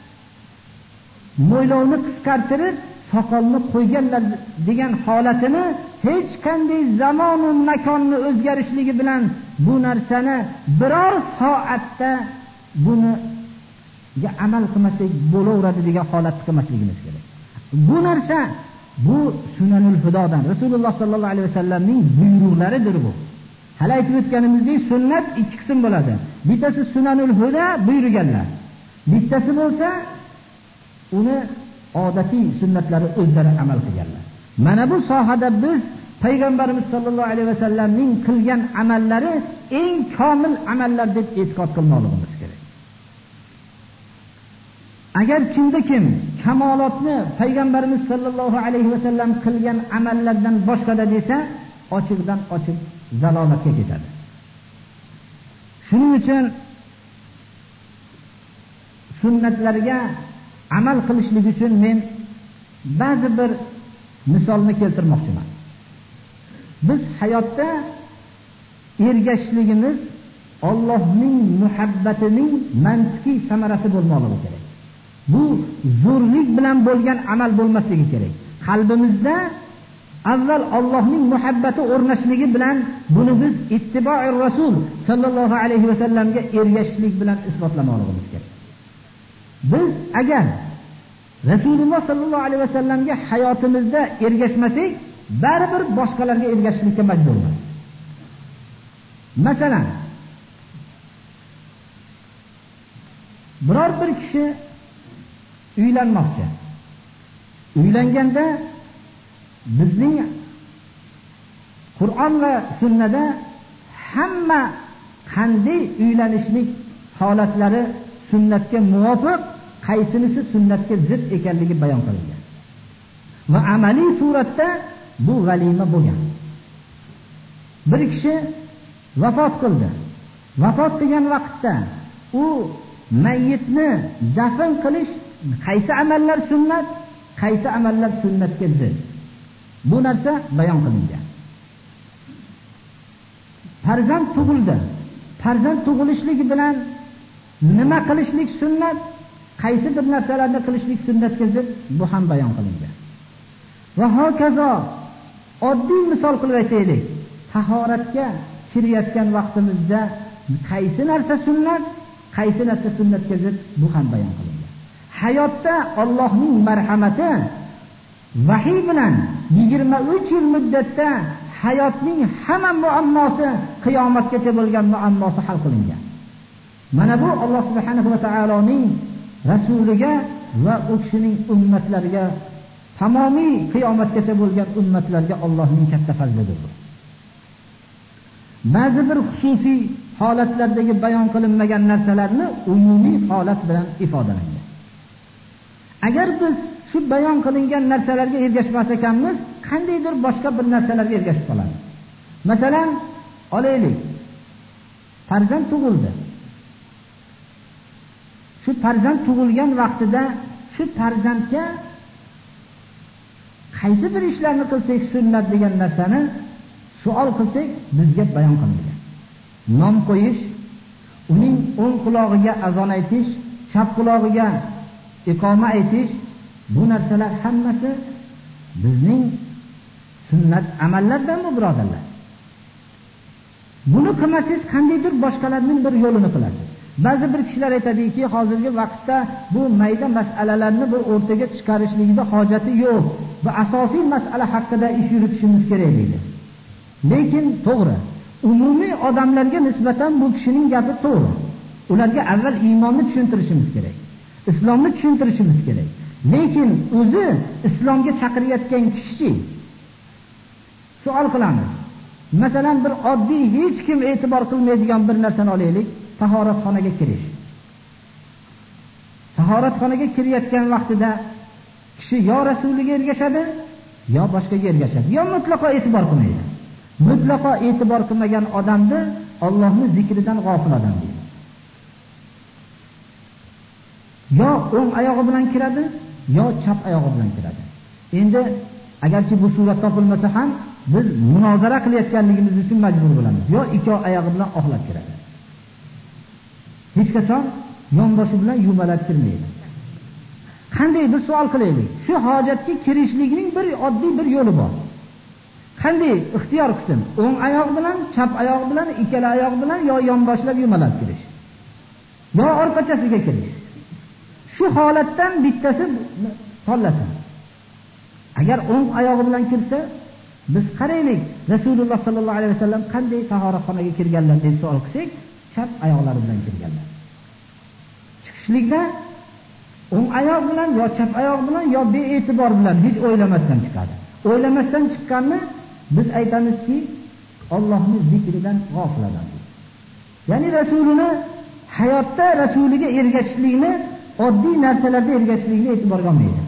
mo'ylovni qisqartirib soqolni qo'yganlar degan holatini hech qanday zamon va makonni o'zgarishligi bilan bu narsani biror soatda buni amal qilmasak bo'laveradi degan holatni qilmasligimiz kerak. Bu narsa bu sunanul hudodan Rasululloh sallallohu alayhi vasallamning buyruqlaridir bu. Hali aytib o'tganimizdek, sunnat ikki qism bo'ladi. Bittasi sunanul huda buyurganlar. Bittasi bo'lsa uni odatiy sunnatlari o'zlari amal qilganlar. Mana bu sohada biz Payg'ambarimiz sollallohu alayhi vasallamning qilgan amallari eng komil amallar deb e'tiqod qilmoqligimiz kerak. Agar kimda kim kamolotni Payg'ambarimiz sollallohu alayhi vasallam qilgan amallardan boshqada desa, ochiqdan ochiq zalolatga ketadi. Shuning uchun sunnatlarga amal qilishlik uchun men ba'zi bir misolni keltirmoqchiman. Biz hayotda ergashishligimiz Allohning muhabbatining mantiqiy samarasi bo'lmoqligi kerak. Bu zo'rlik bilan bo'lgan amal bo'lmasligi kerak. Qalbimizda avval Allohning muhabbati o'rnashligi bilan buni biz ittibo'ir Rasul sallallohu alayhi va sallamga ergashishlik bilan isbotlamoqligimiz kerak. Biz agar Rasululloh sallallohu alayhi va sallamga hayotimizda ergashmasak, baribir boshqalarga ergashishlikka majburmiz. Masalan, biror bir kishi uylanmoqchi. Uylanganda bizning Qur'on va sunnada hamma qanday uylanishlik holatlari sunnatga muvofiq, qaysinisi sunnatga zid ekanligi bayon qilingan. Va amaliy suratda bu valima bo'lgan. Bir kishi vafot qildi. Vafot qilgan vaqtda u mayyitni dafn qilish qaysi amallar sunnat, qaysi amallar sunnatga zid. Bu narsa bayon qilingan. farzand tug'ildi. Farzand tug'ilishligi bilan nima qilishlik sunnat, qaysi bir narsalarni qilishlik sunnatga zid, bu ham bayon qilingan. Va hokazo oddiy misol qilib aytaylik. Tahoratga kirayotgan vaqtimizda qaysi narsa sunnat, qaysi narsa sunnatga zid, bu ham bayon qilingan. Hayotda Allohning marhamati vahiy bilan yigirma uch yil muddatda hayotning hamma muammosi, qiyomatgacha bo'lgan muammosi hal qilingan. Mana bu Alloh subhanahu va taoloning rasuliga va u kishining ummatlariga, tamomiy qiyomatgacha bo'lgan ummatlarga Allohning katta fazlidir. Ba'zi bir xususiy holatlardagi bayon qilinmagan narsalarni umumiy holat bilan ifodalangan. Agar biz shu bayon qilingan narsalarga ergashmas ekanmiz, qandaydir boshqa bir narsalarga ergashib qolamiz. Masalan, olaylik. Farzand tug'ildi. Shu farzand tug'ilgan vaqtida shu farzandga qaysi bir ishlarni qilsak sunnat degan narsani savol qilsak, bizga bayon qilingan. Nom qo'yish, uning o'ng qulog'iga azon aytish, chap qulog'iga iqoma aytish, bu narsalar hammasi bizning sunnat amallardan bu birodarlar. Buni qilmasangiz qandaydir boshqalarning bir yo'lini qilasiz. Ba'zi bir kishilar aytadiki, hozirgi vaqtda bu mayda masalalarni bir o'rtaga chiqarishligida hojati yo'q. Bu asosiy masala haqida ish yuritishimiz kerak deydi. Lekin to'g'ri, umumiy odamlarga nisbatan bu kishining gapi to'g'ri. Ularga avval iymonni tushuntirishimiz kerak. Islomni tushuntirishimiz kerak. Lekin o'zi islomga chaqirayotgan kishi savol qilamiz. Masalan, bir oddiy hech kim e'tibor qilmaydigan bir narsani olaylik, tahoratxonaga kirish. Tahoratxonaga kirayotgan vaqtida kishi yo rasuliga ergashadi, yo boshqaga ergashadi, yo mutlaqo e'tibor qilmaydi. Mutlaqo e'tibor qilmagan odamni Allohning zikridan g'ofil odam deydi. Yo o'ng oyog'i bilan kiradi, yo chap oyog'i bilan kiradi. Endi agarchi bu surat topilmasa ham biz munozara qilayotganligimiz uchun majbur bo'lamiz. Yo ikki oyog'i bilan oxlab kiradi. Hech qachon yonboshi bilan yumalab kirmaydi. Qanday bir savol qilaylik. Shu hojatga kirishlikning bir oddiy bir yo'li bor. Qanday ixtiyor qilsin? O'ng oyoq bilan, chap oyoq bilan, ikkala oyoq bilan yo yonboshlab yumalab kirish. Yo orqachasiga kirish. Shu holatdan bittasi tanlasin. Agar o'ng oyog'i bilan kirsa, biz qaraylik, Rasululloh sallallohu alayhi vasallam qanday tahoratxonaga kirganlar deb savol qilsak, chap oyoqlari bilan kirganlar. Chiqishlikda o'ng oyoq bilan yo chap oyoq bilan yo bee'tibor bilan hech o'ylamasdan chiqadi. O'ylamasdan chiqqanni biz aytamizki, Allohning zikridan g'ofil odam. Ya'ni Rasulini hayotda Rasuliga ergashishlikni, oddiy narsalarda ergashishlikni e'tiborga olmaydi.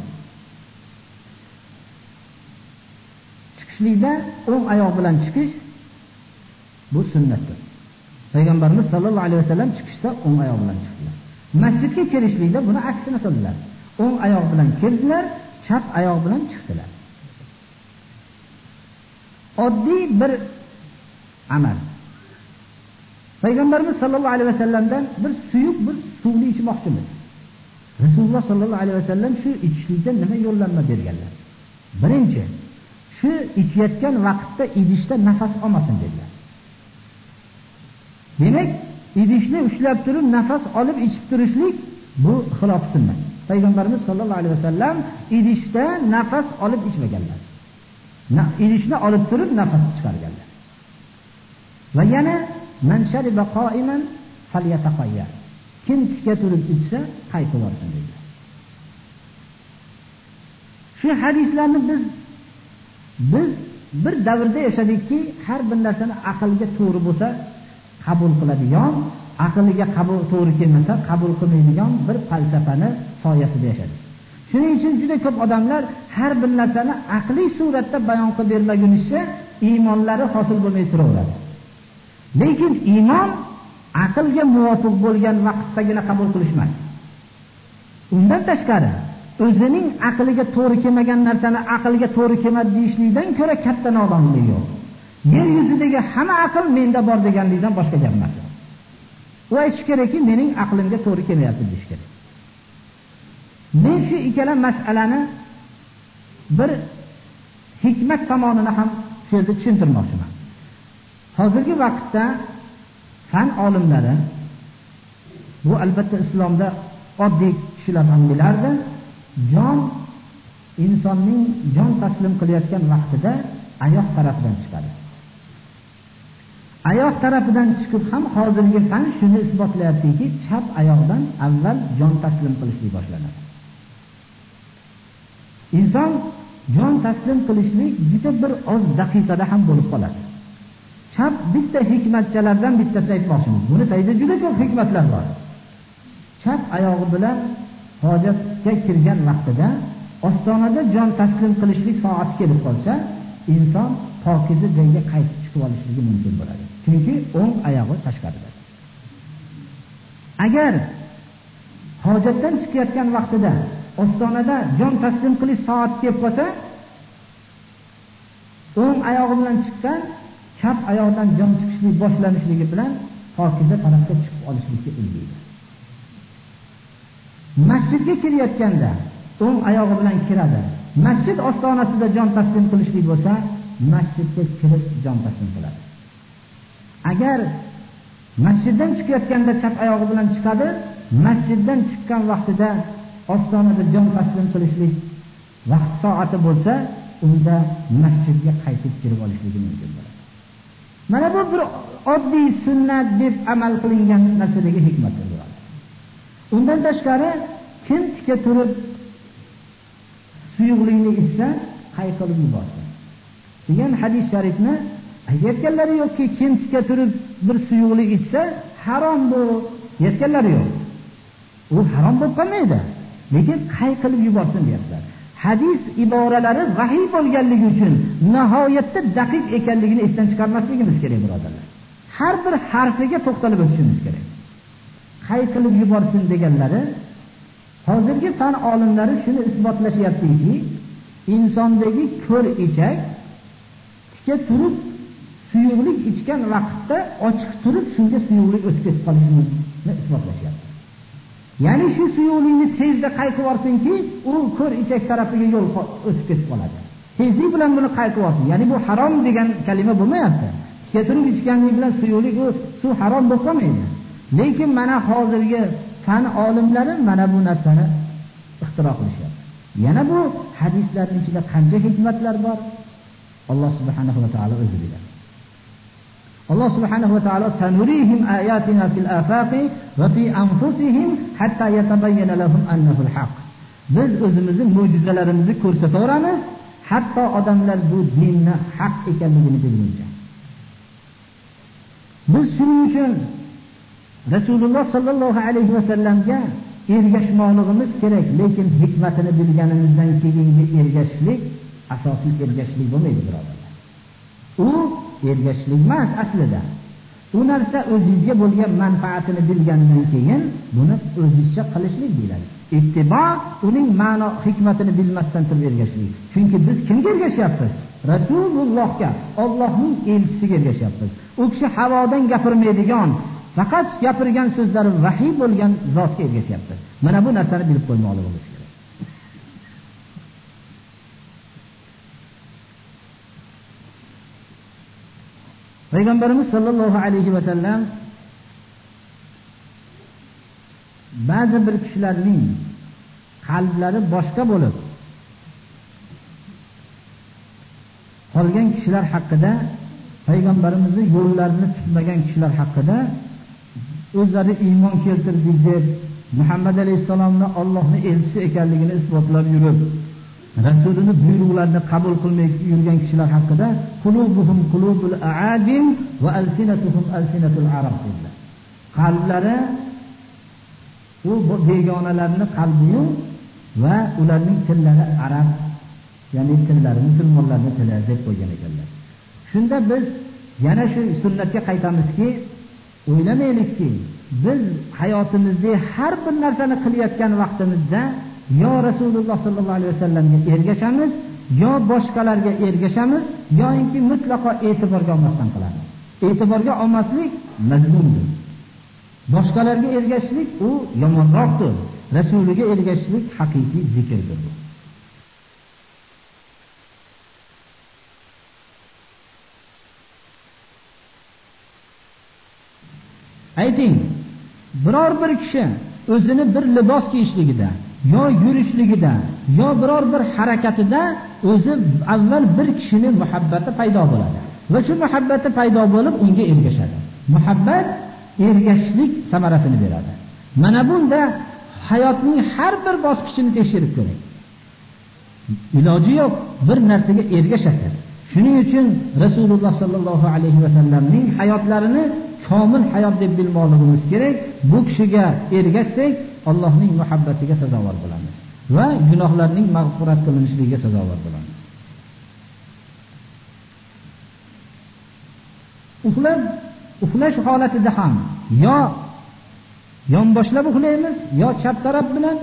Chiqishlikda o'ng oyoq bilan chiqish bu sunnatdir. Payg'ambarimiz sallallohu alayhi vasallam chiqishda o'ng oyoq bilan chiqdilar. Masjidga kirishlikda buni aksini qildilar. O'ng oyoq bilan kirdilar, chap oyoq bilan chiqdilar. Oddiy bir amal. Payg'ambarimiz sallallohu alayhi vasallamdan bir suyuq bir suvni ichmoqchimiz. Rasululloh sallallohu alayhi vasallam shu ichishlikda nima yo'llanma berganlar? Birinchi, shu ichayotgan vaqtda idishda nafas olmasin dedilar. Demak, idishni ushlab turib nafas olib ichib turishlik bu xilof sunnat. Payg'ambarimiz sallallohu alayhi vasallam idishda nafas olib ichmaganlar. Na, idishni olib turib nafas chiqarganlar. Va yana man shariba qa'iman falyataqayya. Kim tikka turib ichsa qaytib olsin dedilar. Shu hadislarni biz biz bir davrda yashadikki, har bir narsani aqlga to'g'ri bo'lsa qabul qiladigan, aqliga qabul to'g'ri kelmasa qabul qilmaydigan bir falsafani soyasida yashadik. Shuning uchun juda ko'p odamlar har bir narsani aqliy suratda bayon qilib bermagunicha iymonlari hosil bo'lmay turaveradi. Lekin iymon aqlga muvofiq bo'lgan vaqtdagina qabul qilishmas. Undan tashqari o'zining aqliga to'g'ri kelmagan narsani aqlga to'g'ri kelmadi deyishlikdan ko'ra katta nodonlik yo'q. yer yuzidagi hamma aql menda bor deganlikdan boshqa gap emas. U aytish kerakki, mening aqlimga to'g'ri kelmayapti deyish kerak. Men shu ikkala masalani bir hikmat tomonini ham shu yerda tushuntirmoqchiman. Hozirgi vaqtda fan olimlari, bu albatta islomda oddiy kishilar ham bilardi, jon insonning jon taslim qilayotgan vaqtida oyoq tarafidan chiqadi. Oyoq tarafidan chiqib ham hozirgi fan shuni isbotlayaptiki, chap oyoqdan avval jon taslim qilishlik boshlanadi. Inson jon taslim qilishlik juda bir oz daqiqada ham bo'lib qoladi. Chap bitta hikmatchalardan bittasini aytmoqchimiz. Buni tayda juda ko'p hikmatlar bor. Chap oyog'i bilan hojatga kirgan vaqtida ostonada jon taslim qilishlik soati kelib qolsa, inson pokiza joyga qaytib chiqib olishligi mumkin bo'ladi. Chunki o'ng oyog'i tashqarida. Agar hojatdan chiqayotgan vaqtida ostonada jon taslim qilish soati kelib qolsa, o'ng oyog'i bilan chiqqan, chap oyoqdan jon chiqishlik boshlanishligi bilan pokiza tarafga chiqib olishlikka ulguradi. Masjidga kirayotganda o'ng oyog'i bilan kiradi. Masjid ostonasida jon taslim qilishlik bo'lsa, masjidga kirib jon taslim qiladi. Agar masjiddan chiqayotganda chap oyog'i bilan chiqadi, masjiddan chiqqan vaqtida ostonada jon taslim qilishlik vaqt soati bo'lsa, unda masjidga qaytib kirib olishligi mumkin bo'ladi. Mana bu bir oddiy sunnat deb amal qilingan narsadagi hikmatdir. Undan tashqari, kim tika turib suyuqlikni ichsa, qayqilib yuborsa degan hadis sharifni aytganlari yo'qki, kim tika turib bir suyuqlik ichsa, harom bu aytganlari yo'q. U harom bo'lib qolmaydi, lekin qayqilib yuborsin deyaptilar. Hadis iboralari vahiy bo'lganligi uchun nihoyatda daqiq ekanligini esdan chiqarmasligimiz kerak, birodarlar. Har bir harfiga to'xtalib o'tishimiz kerak. Qayqilib yuborsin deganlari, hozirgi fan olimlari shuni isbotlashyaptiki, insondagi ko'r ichak tika turib suyuqlik ichgan vaqtda ochiq turib shunga suyuqlik o'tib ketib qolishini isbotlashyapti. Ya'ni shu suyuqlikni tezda qayqib yorsinki, u ko'r ichak tarafiga yo'l o'tib ketib qoladi. Tezlik bilan buni qayqib yorsin. Ya'ni bu harom degan kalima bo'lmayapti. Tika turib ichganlik bilan suyuqlik u suv harom bo'lib qolmaydi. Lekin mana hozirgi fan olimlari mana bu narsani ixtiro qilishyapti. Yana bu hadislarning ichida qancha hikmatlar bor? Alloh subhanahu va taolo o'zi biladi. Alloh subhanahu va taolo sanurihim ayatina fil afaqi va fi anfusihim hatta yatabayyana lahum annahu al-haq. Biz o'zimizning mo'jizalarimizni ko'rsataveramiz, hatto odamlar bu dinni haq ekanligini bilguncha. Biz shuning uchun Rasululloh sallallohu alayhi va sallamga ergashmoqligimiz kerak, lekin hikmatini bilganimizdan keyingi ergashishlik asosiy ergashishlik bo'lmaydi, birodarlar. U ergashishlik emas aslida. U narsa o'zingizga bo'lgan manfaatini bilgandan keyin buni o'zingizcha qilishlik deyiladi. Ittibo uning ma'no hikmatini bilmasdan turib ergashishlik. Chunki biz kimga ergashyapmiz? Rasulullohga, Allohning elchisiga ergashyapmiz. U kishi havodan gapirmaydigan, faqat gapirgan so'zlari vahiy bo'lgan zotga ergashyapti. Mana bu narsani bilib qo'ymoqligimiz kerak. Payg'ambarimiz sollallohu alayhi va sallam ba'zi bir kishilarning qalblari boshqa bo'lib qolgan kishilar haqida, payg'ambarimizning yo'llarini tutmagan kishilar haqida o'zlari iymon keltirdik deb Muhammad alayhisalomni Allohning elchisi ekanligini isbotlab yurib, Rasulullohning buyruqlarini qabul qilmay yurgan kishilar haqida qulubuhum qulubul aajim va alsinatuhum alsinatul arab dedilar. Qalblari u begonalarning qalbiyu va ularning tillari arab, ya'ni tillari musulmonlarning tili deb qo'ygan ekanlar. Shunda biz yana shu sunnatga qaytamizki, o'ylamaylikki, biz hayotimizda har bir narsani qilayotgan vaqtimizda yo Rasululloh sollallohu alayhi vasallamga ergashamiz, yo boshqalarga ergashamiz, yoki mutlaqo e'tiborga olmasdan qilamiz. E'tiborga olmaslik mazmundir. Boshqalarga ergashishlik u yomonroqdir. Rasuliga ergashishlik haqiqiy zikrdir. Ayting, biror bir kishi o'zini bir libos kiyishligida, yo yurishligida, yo biror bir harakatida o'zi avval bir kishining muhabbati paydo bo'ladi va shu muhabbati paydo bo'lib unga ergashadi. Muhabbat ergashishlik samarasini beradi. Mana bunda hayotning har bir bosqichini tekshirib ko'ring. Iloji yo'q, bir narsaga ergashasiz. Shuning uchun Rasululloh sallallohu alayhi vasallamning hayotlarini komil hayot deb bilmoqligimiz kerak. Bu kishiga ergashsak, Allohning muhabbatiga sazovor bo'lamiz va gunohlarning mag'firat qilinishligiga sazovor bo'lamiz. Uxlab, uxlash holatida ham yo yonboshlab uxlaymiz, yo chap taraf bilan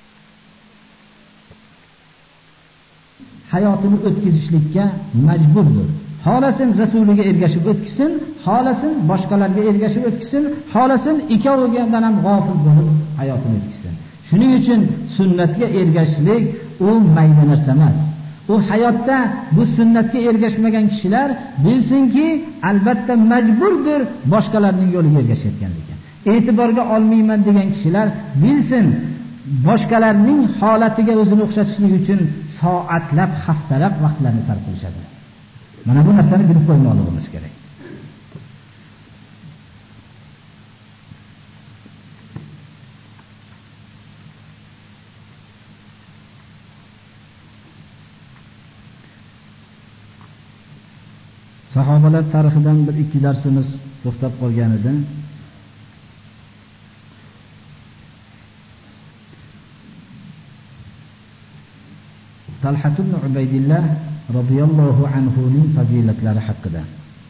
hayotini o'tkazishlikka majburdir. Xolasin rasuliga ergashib o'tkazsin, xolasin boshqalarga ergashib o'tkazsin, xolasin ikkovidan ham g'ofil bo'lib hayotini o'tkazsin. Shuning uchun sunnatga ergashishlik u mayda narsa emas. U hayotda bu sunnatga ergashmagan kishilar bilsinki, albatta majburdir boshqalarning yo'liga ergashayotganligi. E'tiborga olmayman degan kishilar bilsin, boshqalarning holatiga o'zini o'xshatishlik uchun soatlab, haftalab vaqtlarni sarf qilishadi. Mana bu narsani bilib qo'ymoqligimiz kerak. Sahobalar tarixidan bir ikki darsimiz to'xtab qolgan edi. Talha ibn Ubaydillah radhiyallohu anhu ning fazilatlari haqida.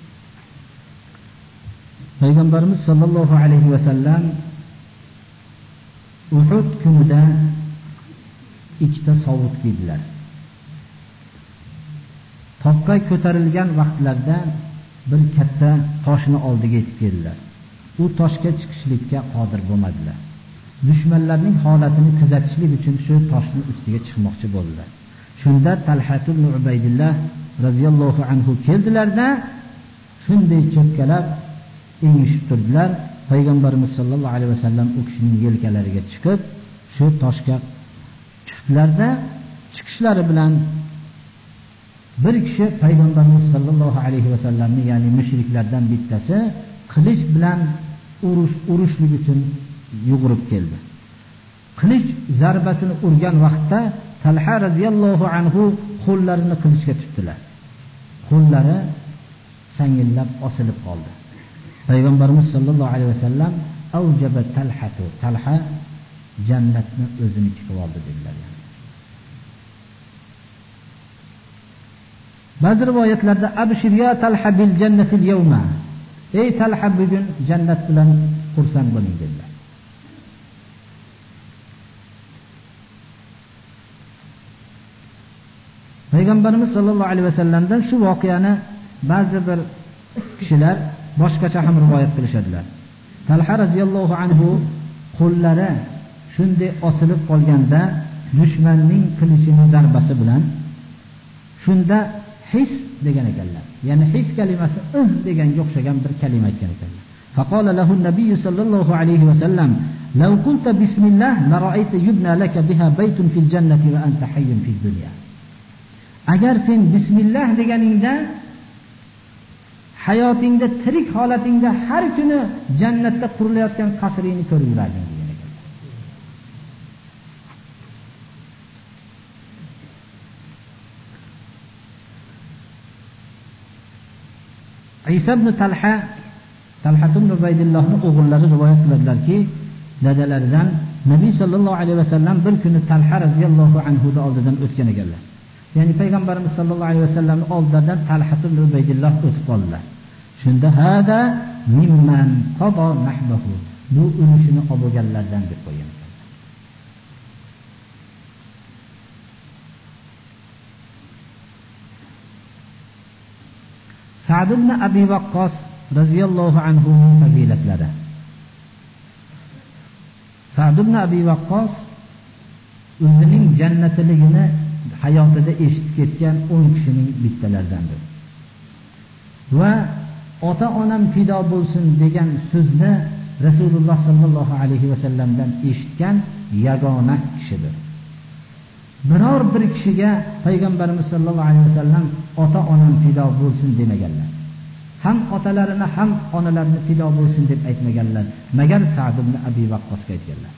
Payg'ambarimiz sallallohu alayhi va sallam Uhud kunida ikkita sovut kiydilar. Toqqa ko'tarilgan vaqtlarda bir katta toshni oldiga yetib keldilar. U toshga chiqishlikka qodir bo'lmadilar. Dushmanlarning holatini kuzatishlik uchun shu toshning ustiga chiqmoqchi bo'ldilar. Shunda Talha ibn Ubaydillah radhiyallohu anhu keldilarda shunday cho'kkalab engishib turdilar. Payg'ambarimiz sallallohu alayhi vasallam u kishining yelkalariga chiqib, shu toshga chiqdilarda, chiqishlari bilan bir kishi Payg'ambarimiz sallallohu alayhi vasallamni, ya'ni mushriklardan bittasi qilich bilan urush urushlik uchun yugurib keldi. Qilich zarbasini urgan vaqtda Talha radhiyallohu anhu qo'llarini qilichga tutdilar. Qo'llari sangillab osilib qoldi. Payg'ambarimiz sallallohu alayhi vasallam avjaba Talhatu, Talha jannatni o'ziniki qilib oldi dedilar. Ba'zi rivoyatlarda abshir ya Talha bil jannatil yawma. Ey Talha, bugun jannat bilan xursand bo'ling dedilar. Payg'ambarimiz sallallohu alayhi vasallamdan shu voqeani ba'zi bir kishilar boshqacha ham rivoyat qilishadilar. Talha radhiyallohu anhu qo'llari shunday osilib qolganda dushmanning qilishining zarbasi bilan shunda his degan ekanlar. Ya'ni his kalimasi uh deganga o'xshagan bir kalima aytgan ekanlar. Faqala lahu an-nabiy sallallohu alayhi vasallam law qulta bismillah la ra'ayta yubna laka biha baytun fil jannati wa anta hayyun fid dunya. Agar sen bismillah deganingda hayotingda, tirik holatingda har kuni jannatda qurilayotgan qasringni ko'rib yurarding degan ekan. Isa ibn Talha, Talha ibn Ubaydillohning o'g'illari rivoyat qiladilarki, dadalaridan Nabiy sallallohu alayhi vasallam bir kuni Talha radhiyallohu anhu da oldidan o'tgan ekanlar. Ya'ni payg'ambarimiz sallallohu alayhi vasallamning oldidan Talha ibn Ubaydilloh o'tib qoldilar. Shunda hada mimman qada nahbahu, bu ulushini olganlardan deb qo'ygan. Sa'd ibn Abi Waqqas radhiyallohu anhu ning fazilatlari. Sa'd ibn Abi Waqqas o'zining jannatligini hayotida eshitib ketgan o'n kishining bittalaridandir. Va ota-onam fido bo'lsin degan so'zni Rasululloh sallallohu alayhi va sallamdan eshitgan yagona kishidir. Biror bir kishiga payg'ambarimiz sallallohu alayhi va sallam ota-onam fido bo'lsin demaganlar. Ham otalarini ham onalarini fido bo'lsin deb aytmaganlar, magar Sa'd ibn Abi Waqqosga aytganlar.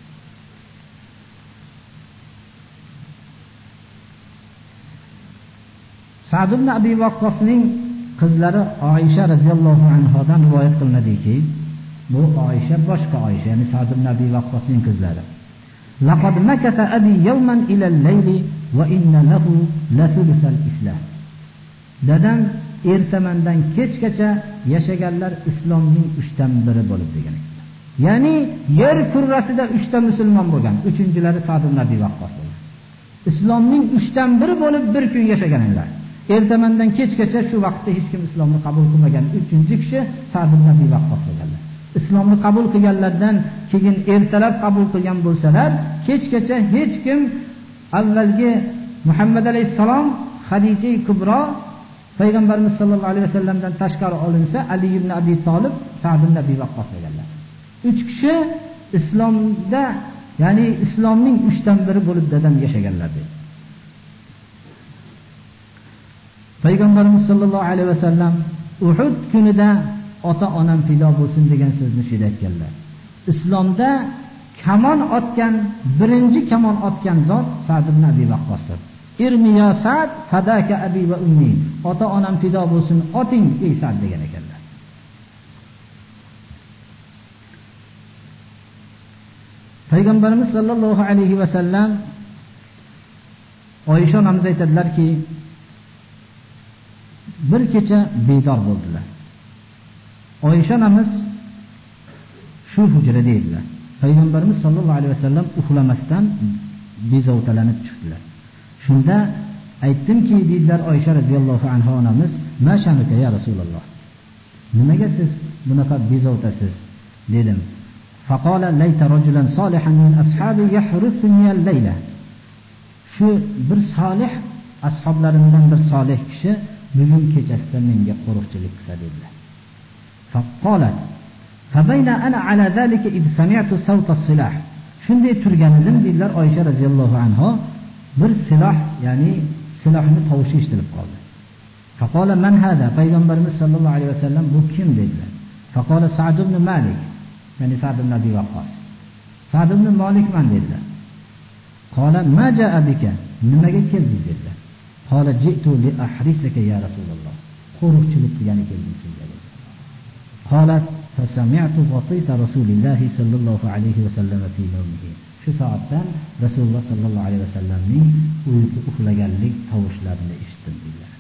Sa'd ibn Abi Waqqosning qizlari Oysha radhiyallohu anhodan rivoyat qilinadiki, bu Oysha boshqa Oysha, ya'ni Sa'd ibn Abi Waqqosning qizlari. Laqad makata abi yawman ila al-layli wa inna lahu la thuluthal islam. Dadam ertamandan kechgacha yashaganlar islomning uchdan biri bo'lib degan ekan. Ya'ni yer kurrasida uchta musulmon bo'lgan, uchinchilari Sa'd ibn Abi Waqqos bo'lgan. Islomning uchdan biri bo'lib bir kun yashaganlar. Ertamandan kechgacha shu vaqtda hech kim islomni qabul qilmagan uchinchi kishi Sa'd ibn Abi Waqqos bo'lganlar. Islomni qabul qilganlardan keyin ertalab qabul qilgan bo'lsalar, kechgacha hech kim avvalgi Muhammad alayhisalom, Xadija Kubro, payg'ambarimiz sollallohu alayhi vasallamdan tashqari olinsa, Ali ibn Abi Talib, Sa'd ibn Abi Waqqos bo'lganlar. uch kishi islomda, ya'ni islomning uchdan biri bo'lib dadam yashaganlar dedi. Payg'ambarimiz sollallohu alayhi vasallam Uhud kunida ota-onam fido bo'lsin degan so'zni shida aytganlar. Islomda kamon otgan, birinchi kamon otgan zot Sa'd ibn Abi Waqqosdir. Irmiya Sa'd fadaka abi va ummi. Ota-onam fido bo'lsin, oting ey Sa'd degan ekanlar. Payg'ambarimiz sollallohu alayhi vasallam Oysha onamiz aytadilarki, bir kecha bedor bo'ldilar. Oysha onamiz shu hujrada edilar. Payg'ambarimiz sollallohu alayhi vasallam uxlamasdan bezovtalanib chiqdilar. Shunda aytdimki, dedilar Oysha radhiyallohu anha onamiz, "Ma shanuka ya Rasululloh? Nimaga siz bunaqa bezovtasiz?" dedim. Faqala layta rajulan solihan min ashabi yahrusuni al-layla. Shu bir solih ashoblarimdan bir solih kishi bugun kechasida menga qo'riqchilik qilsa dedilar. Faqalat fabayna ana ala zalika id sami'tu sawta as-silah. Shunday turgan edim dedilar Oysha radhiyallohu anha, bir silah, ya'ni silahning tovushi eshitilib qoldi. Faqala man hada? Payg'ambarimiz sollallohu alayhi vasallam bu kim dedilar. Faqala Sa'd ibn Malik, ya'ni Sa'd ibn Abi Waqqos. Sa'd ibn Malik man dedilar. Qala ma ja'a bika? Nimaga kelding dedilar. Qala ji'tu li ahrisaka ya Rasululloh. Qo'riqchilik qilgani keldim sizga dedi. Qalat fasami'tu ghatita Rasulillahi sallallohu alayhi vasallam fi nawmihi. Shu soatdan Rasululloh sallallohu alayhi vasallamning uyquda uxlaganlik tovushlarini eshitdim dedilar.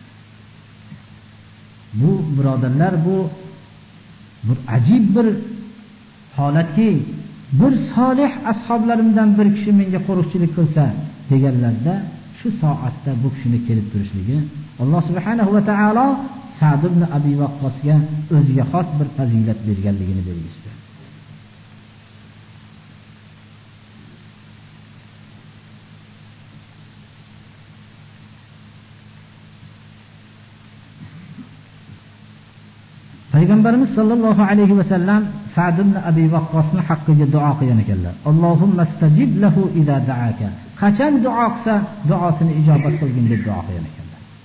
Bu birodarlar, bu bir ajib bir holatki, bir solih ashoblarimdan bir kishi menga qo'riqchilik qilsa deganlarda, shu soatda bu kishini kelib turishligi Alloh subhanahu va taolo Sa'd ibn Abi Waqqosga o'ziga xos bir fazilat berganligini belgisidir. Payg'ambarimiz sollallohu alayhi va sallam Sa'd ibn Abi Waqqosning haqqiga duo qilgan ekanlar. Allohumma stajib lahu idza da'aka. Qachon duo qilsa, duosini ijobat qilgin deb duo qilgan ekanlar.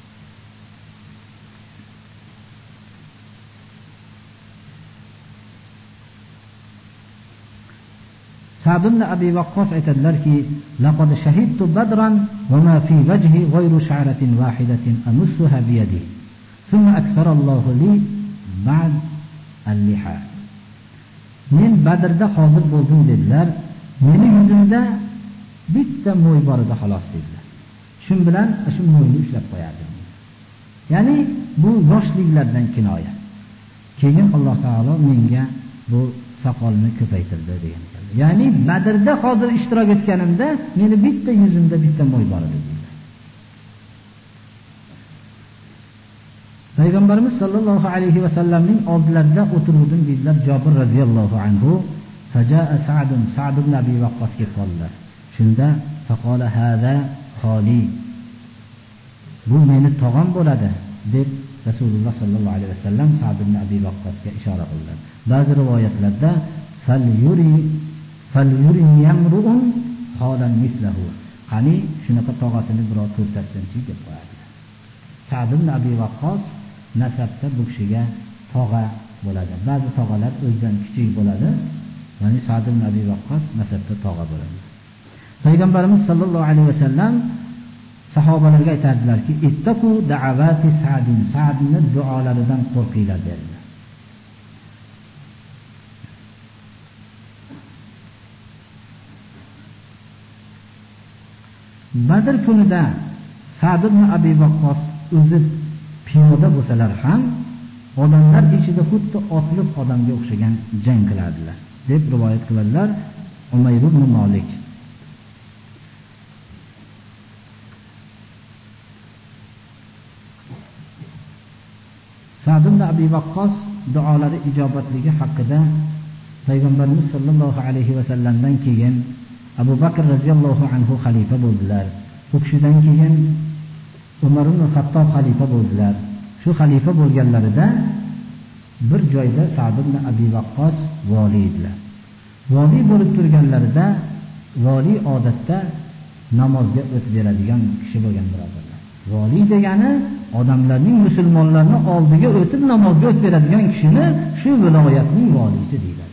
Sa'd ibn Abi Waqqos aytadilarki, laqad shahidtu badran wa ma fi wajhi ghayru sha'ratin wahidatin amussuha bi yadi. Thumma akthara Allahu li ba'd al-liha. Men Badrda hozir bo'ldim dedilar. Meni yuzimda bitta mo'y bor edi xolos dedilar. Shun bilan shu mo'yni ushlab qo'yardim. Ya'ni bu yoshliklardan kinoya. Keyin Alloh taolo menga bu soqolni ko'paytirdi degan ekan. Ya'ni Badrda hozir ishtirok etganimda meni bitta yuzimda bitta mo'y bor edi dedilar. Payg'ambarimiz sollallohu alayhi va sallamning oldilarida o'tiruvdim dedilar Jabir radhiyallohu anhu. Faja'a Sa'd Sa'd ibn Abi Waqqas kelib qoldilar. Shunda faqala hada xoli. Bu meni tog'am bo'ladi deb Rasululloh sallallohu alayhi vasallam Sa'd ibn Abi Waqqasga ishora qildilar. Ba'zi rivoyatlarda fal yuri fal yuri yamru'un xolan mislahu. Qani shunaqa tog'asini birov ko'rsatsinchi deb qo'yadilar. Sa'd ibn Abi Waqqas nasabda bu kishiga tog'a bo'ladi. Ba'zi tog'alar o'zidan kichik bo'ladi. Ya'ni Sa'd ibn Abi Waqqas nasabda tog'a bo'ladi. Payg'ambarimiz sallallohu alayhi vasallam sahobalarga aytadilarki, ittaqu da'avati Sa'din, Sa'dning duolaridan qo'rqinglar dedilar. Badr kunida Sa'd ibn Abi Waqqas o'zi piyoda bo'lsalar ham odamlar ichida xuddi otliq odamga o'xshagan jang qiladilar deb rivoyat qiladilar Umayr ibn Malik. Sa'd ibn Abi Waqqas duolari ijobatligi haqida Payg'ambarimiz sollallohu alayhi va sallamdan keyin Abu Bakr radhiyallohu anhu xalifa bo'ldilar. U kishidan keyin Umar ibn Xattob xalifa bo'ldilar. Shu xalifa bo'lganlarida bir joyda Sa'd ibn Abi Waqqas vali edilar. Vali bo'lib turganlarida vali odatda namozga o't beradigan kishi bo'lgan birodarlar. Vali degani odamlarning musulmonlarning oldiga o'tib namozga o't beradigan kishini shu viloyatning valisi deyiladi.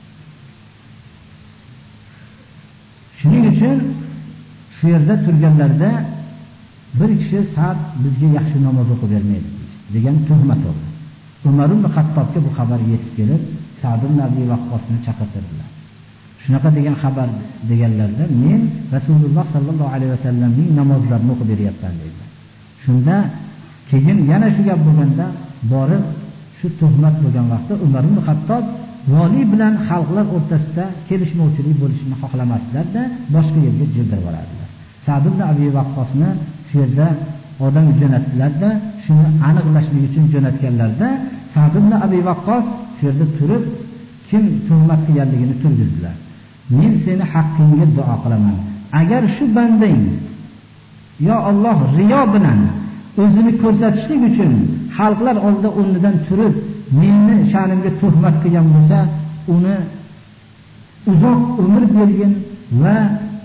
Shuning uchun shu yerda turganlarda bir kishi Sa'd bizga yaxshi namoz o'qib bermaydi degan tuhmat oldi. Umar ibn Xattobga bu xabar yetib kelib, Sa'd ibn Abi Waqqosni chaqirtirdilar. Shunaqa degan xabar deganlarda men Rasululloh sallallohu alayhi vasallamning namozlarini o'qib beryapman dedilar. Shunda keyin yana shu gap bo'lganda borib shu tuhmat bo'lgan vaqtda Umar ibn Xattob vali bilan xalqlar o'rtasida kelishmovchilik bo'lishini xohlamasdilar-da, boshqa yerga jildirib boradilar. Sa'd ibn Abi Waqqosni shu yerda odam jo'natdilar-da, shuni aniqlashlik uchun jo'natganlarda Sa'd ibn Abi Waqqos shu yerda turib, kim tuhmat qilganligini turgizdilar. Men seni haqqingga duo qilaman. Agar shu bandang yo Alloh riyo bilan o'zini ko'rsatishlik uchun xalqlar oldida o'rnidan turib meni sha'nimga tuhmat qilgan bo'lsa, uni uzoq umr bergin va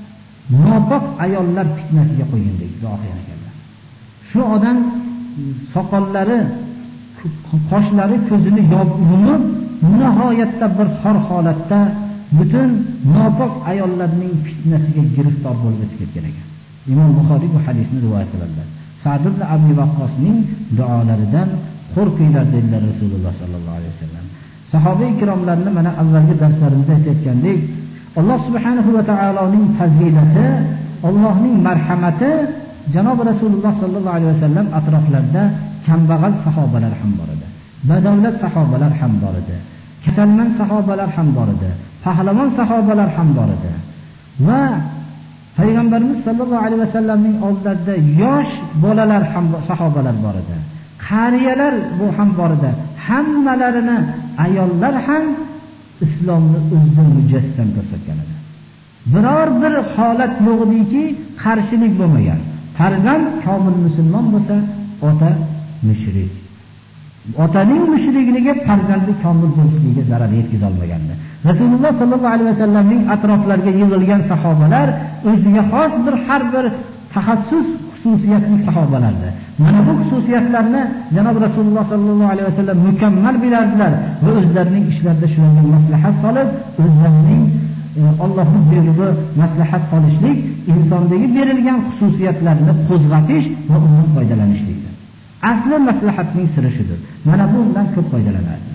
nopok ayollar fitnasiga qo'ygin deb duo qilgan ekanlar. Shu odam soqollari, qoshlari, ko'zini yumib, nihoyatda bir xor holatda butun nopok ayollarning fitnasiga giriftor bo'lib o'tib ketgan ekan. Imom Buxoriy bu hadisni rivoyat qiladilar. Sa'd ibn Abi Waqqosning duolaridan qo'rqinglar dedilar Rasululloh sallallohu alayhi vasallam. Sahoba-i kiromlarni mana avvalgi darslarimizda aytayotgandek, Alloh subhanahu va taoloning fazilati, Allohning marhamati janob Rasululloh sallallohu alayhi vasallam atroflarida kambag'al sahobalar ham bor edi. Badavlat sahobalar ham bor edi. Kasalmand sahobalar ham bor edi. Pahlavon sahobalar ham bor edi. Va Payg'ambarimiz sollallohu alayhi vasallamning oldilarida yosh bolalar ham sahobalar bor edi. Qariyalar bu ham bor edi. Hammalarini ayollar ham islomni o'zida mujassam ko'rsatgan edi. Biror bir holat yo'q ediki, qarshilik bo'lmagan. Farzand komil musulmon bo'lsa, ota mushrik. Otaning mushrikligiga farzandi komil bo'lishligiga zarar yetkiza olmagandi. Rasululloh sallallohu alayhi vasallamning atroflariga yig'ilgan sahobalar o'ziga xos bir har bir taxassus xususiyatli sahobalardir. Mana bu xususiyatlarni janob Rasululloh sallallohu alayhi vasallam mukammal bilardilar va o'zlarining ishlarida shularga maslahat solib, o'zlarining Allohning buyrug'i maslahat solishlik, insondagi berilgan xususiyatlarni qo'zg'atish va undan foydalanishlikdir. Asli maslahatning siri shudir. Mana bundan ko'p foydalanadilar.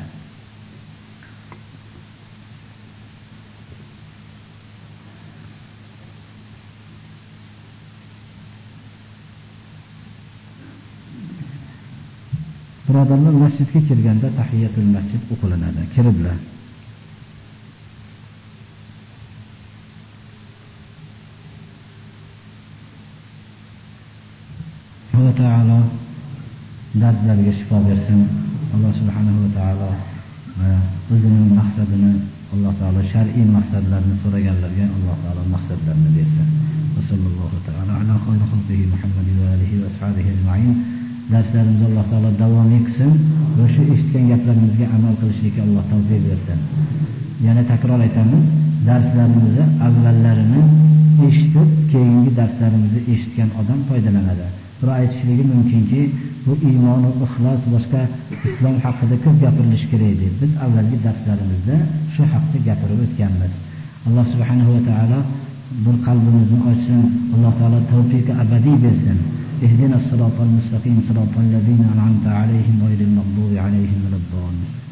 Birodarlar, masjidga kirganda tahiyatul masjid o'qilinadi. Kiriblar. Alloh taolo dardlariga shifo bersin. Alloh subhanahu va taolo o'zining maqsadini, Alloh taolo shar'iy maqsadlarni so'raganlarga Alloh taolo maqsadlarini bersin. Va sallallohu taala ala xayri xalqihi Muhammad va alihi va ashabihi ajma'in. Darslarimizni Alloh taolo davom etsin va shu eshitgan gaplarimizga amal qilishlikka Alloh tavfiq bersin. Yana takror aytaman, darslarimizni avvallarini eshitib, keyingi darslarimizni eshitgan odam foydalanadi. Biroq aytishligi mumkinki, bu iymon va ixlos boshqa islom haqida ko'p gapirilishi kerak edi. Biz avvalgi darslarimizda shu haqda gapirib o'tganmiz. Alloh subhanahu va taolo bir qalbimizni ochsin. Alloh taolo tavfiq abadiy bersin. Ihdinas siratal mustaqim siratal ladzina an'amta alayhim ghayril maghdubi alayhim waladdallin.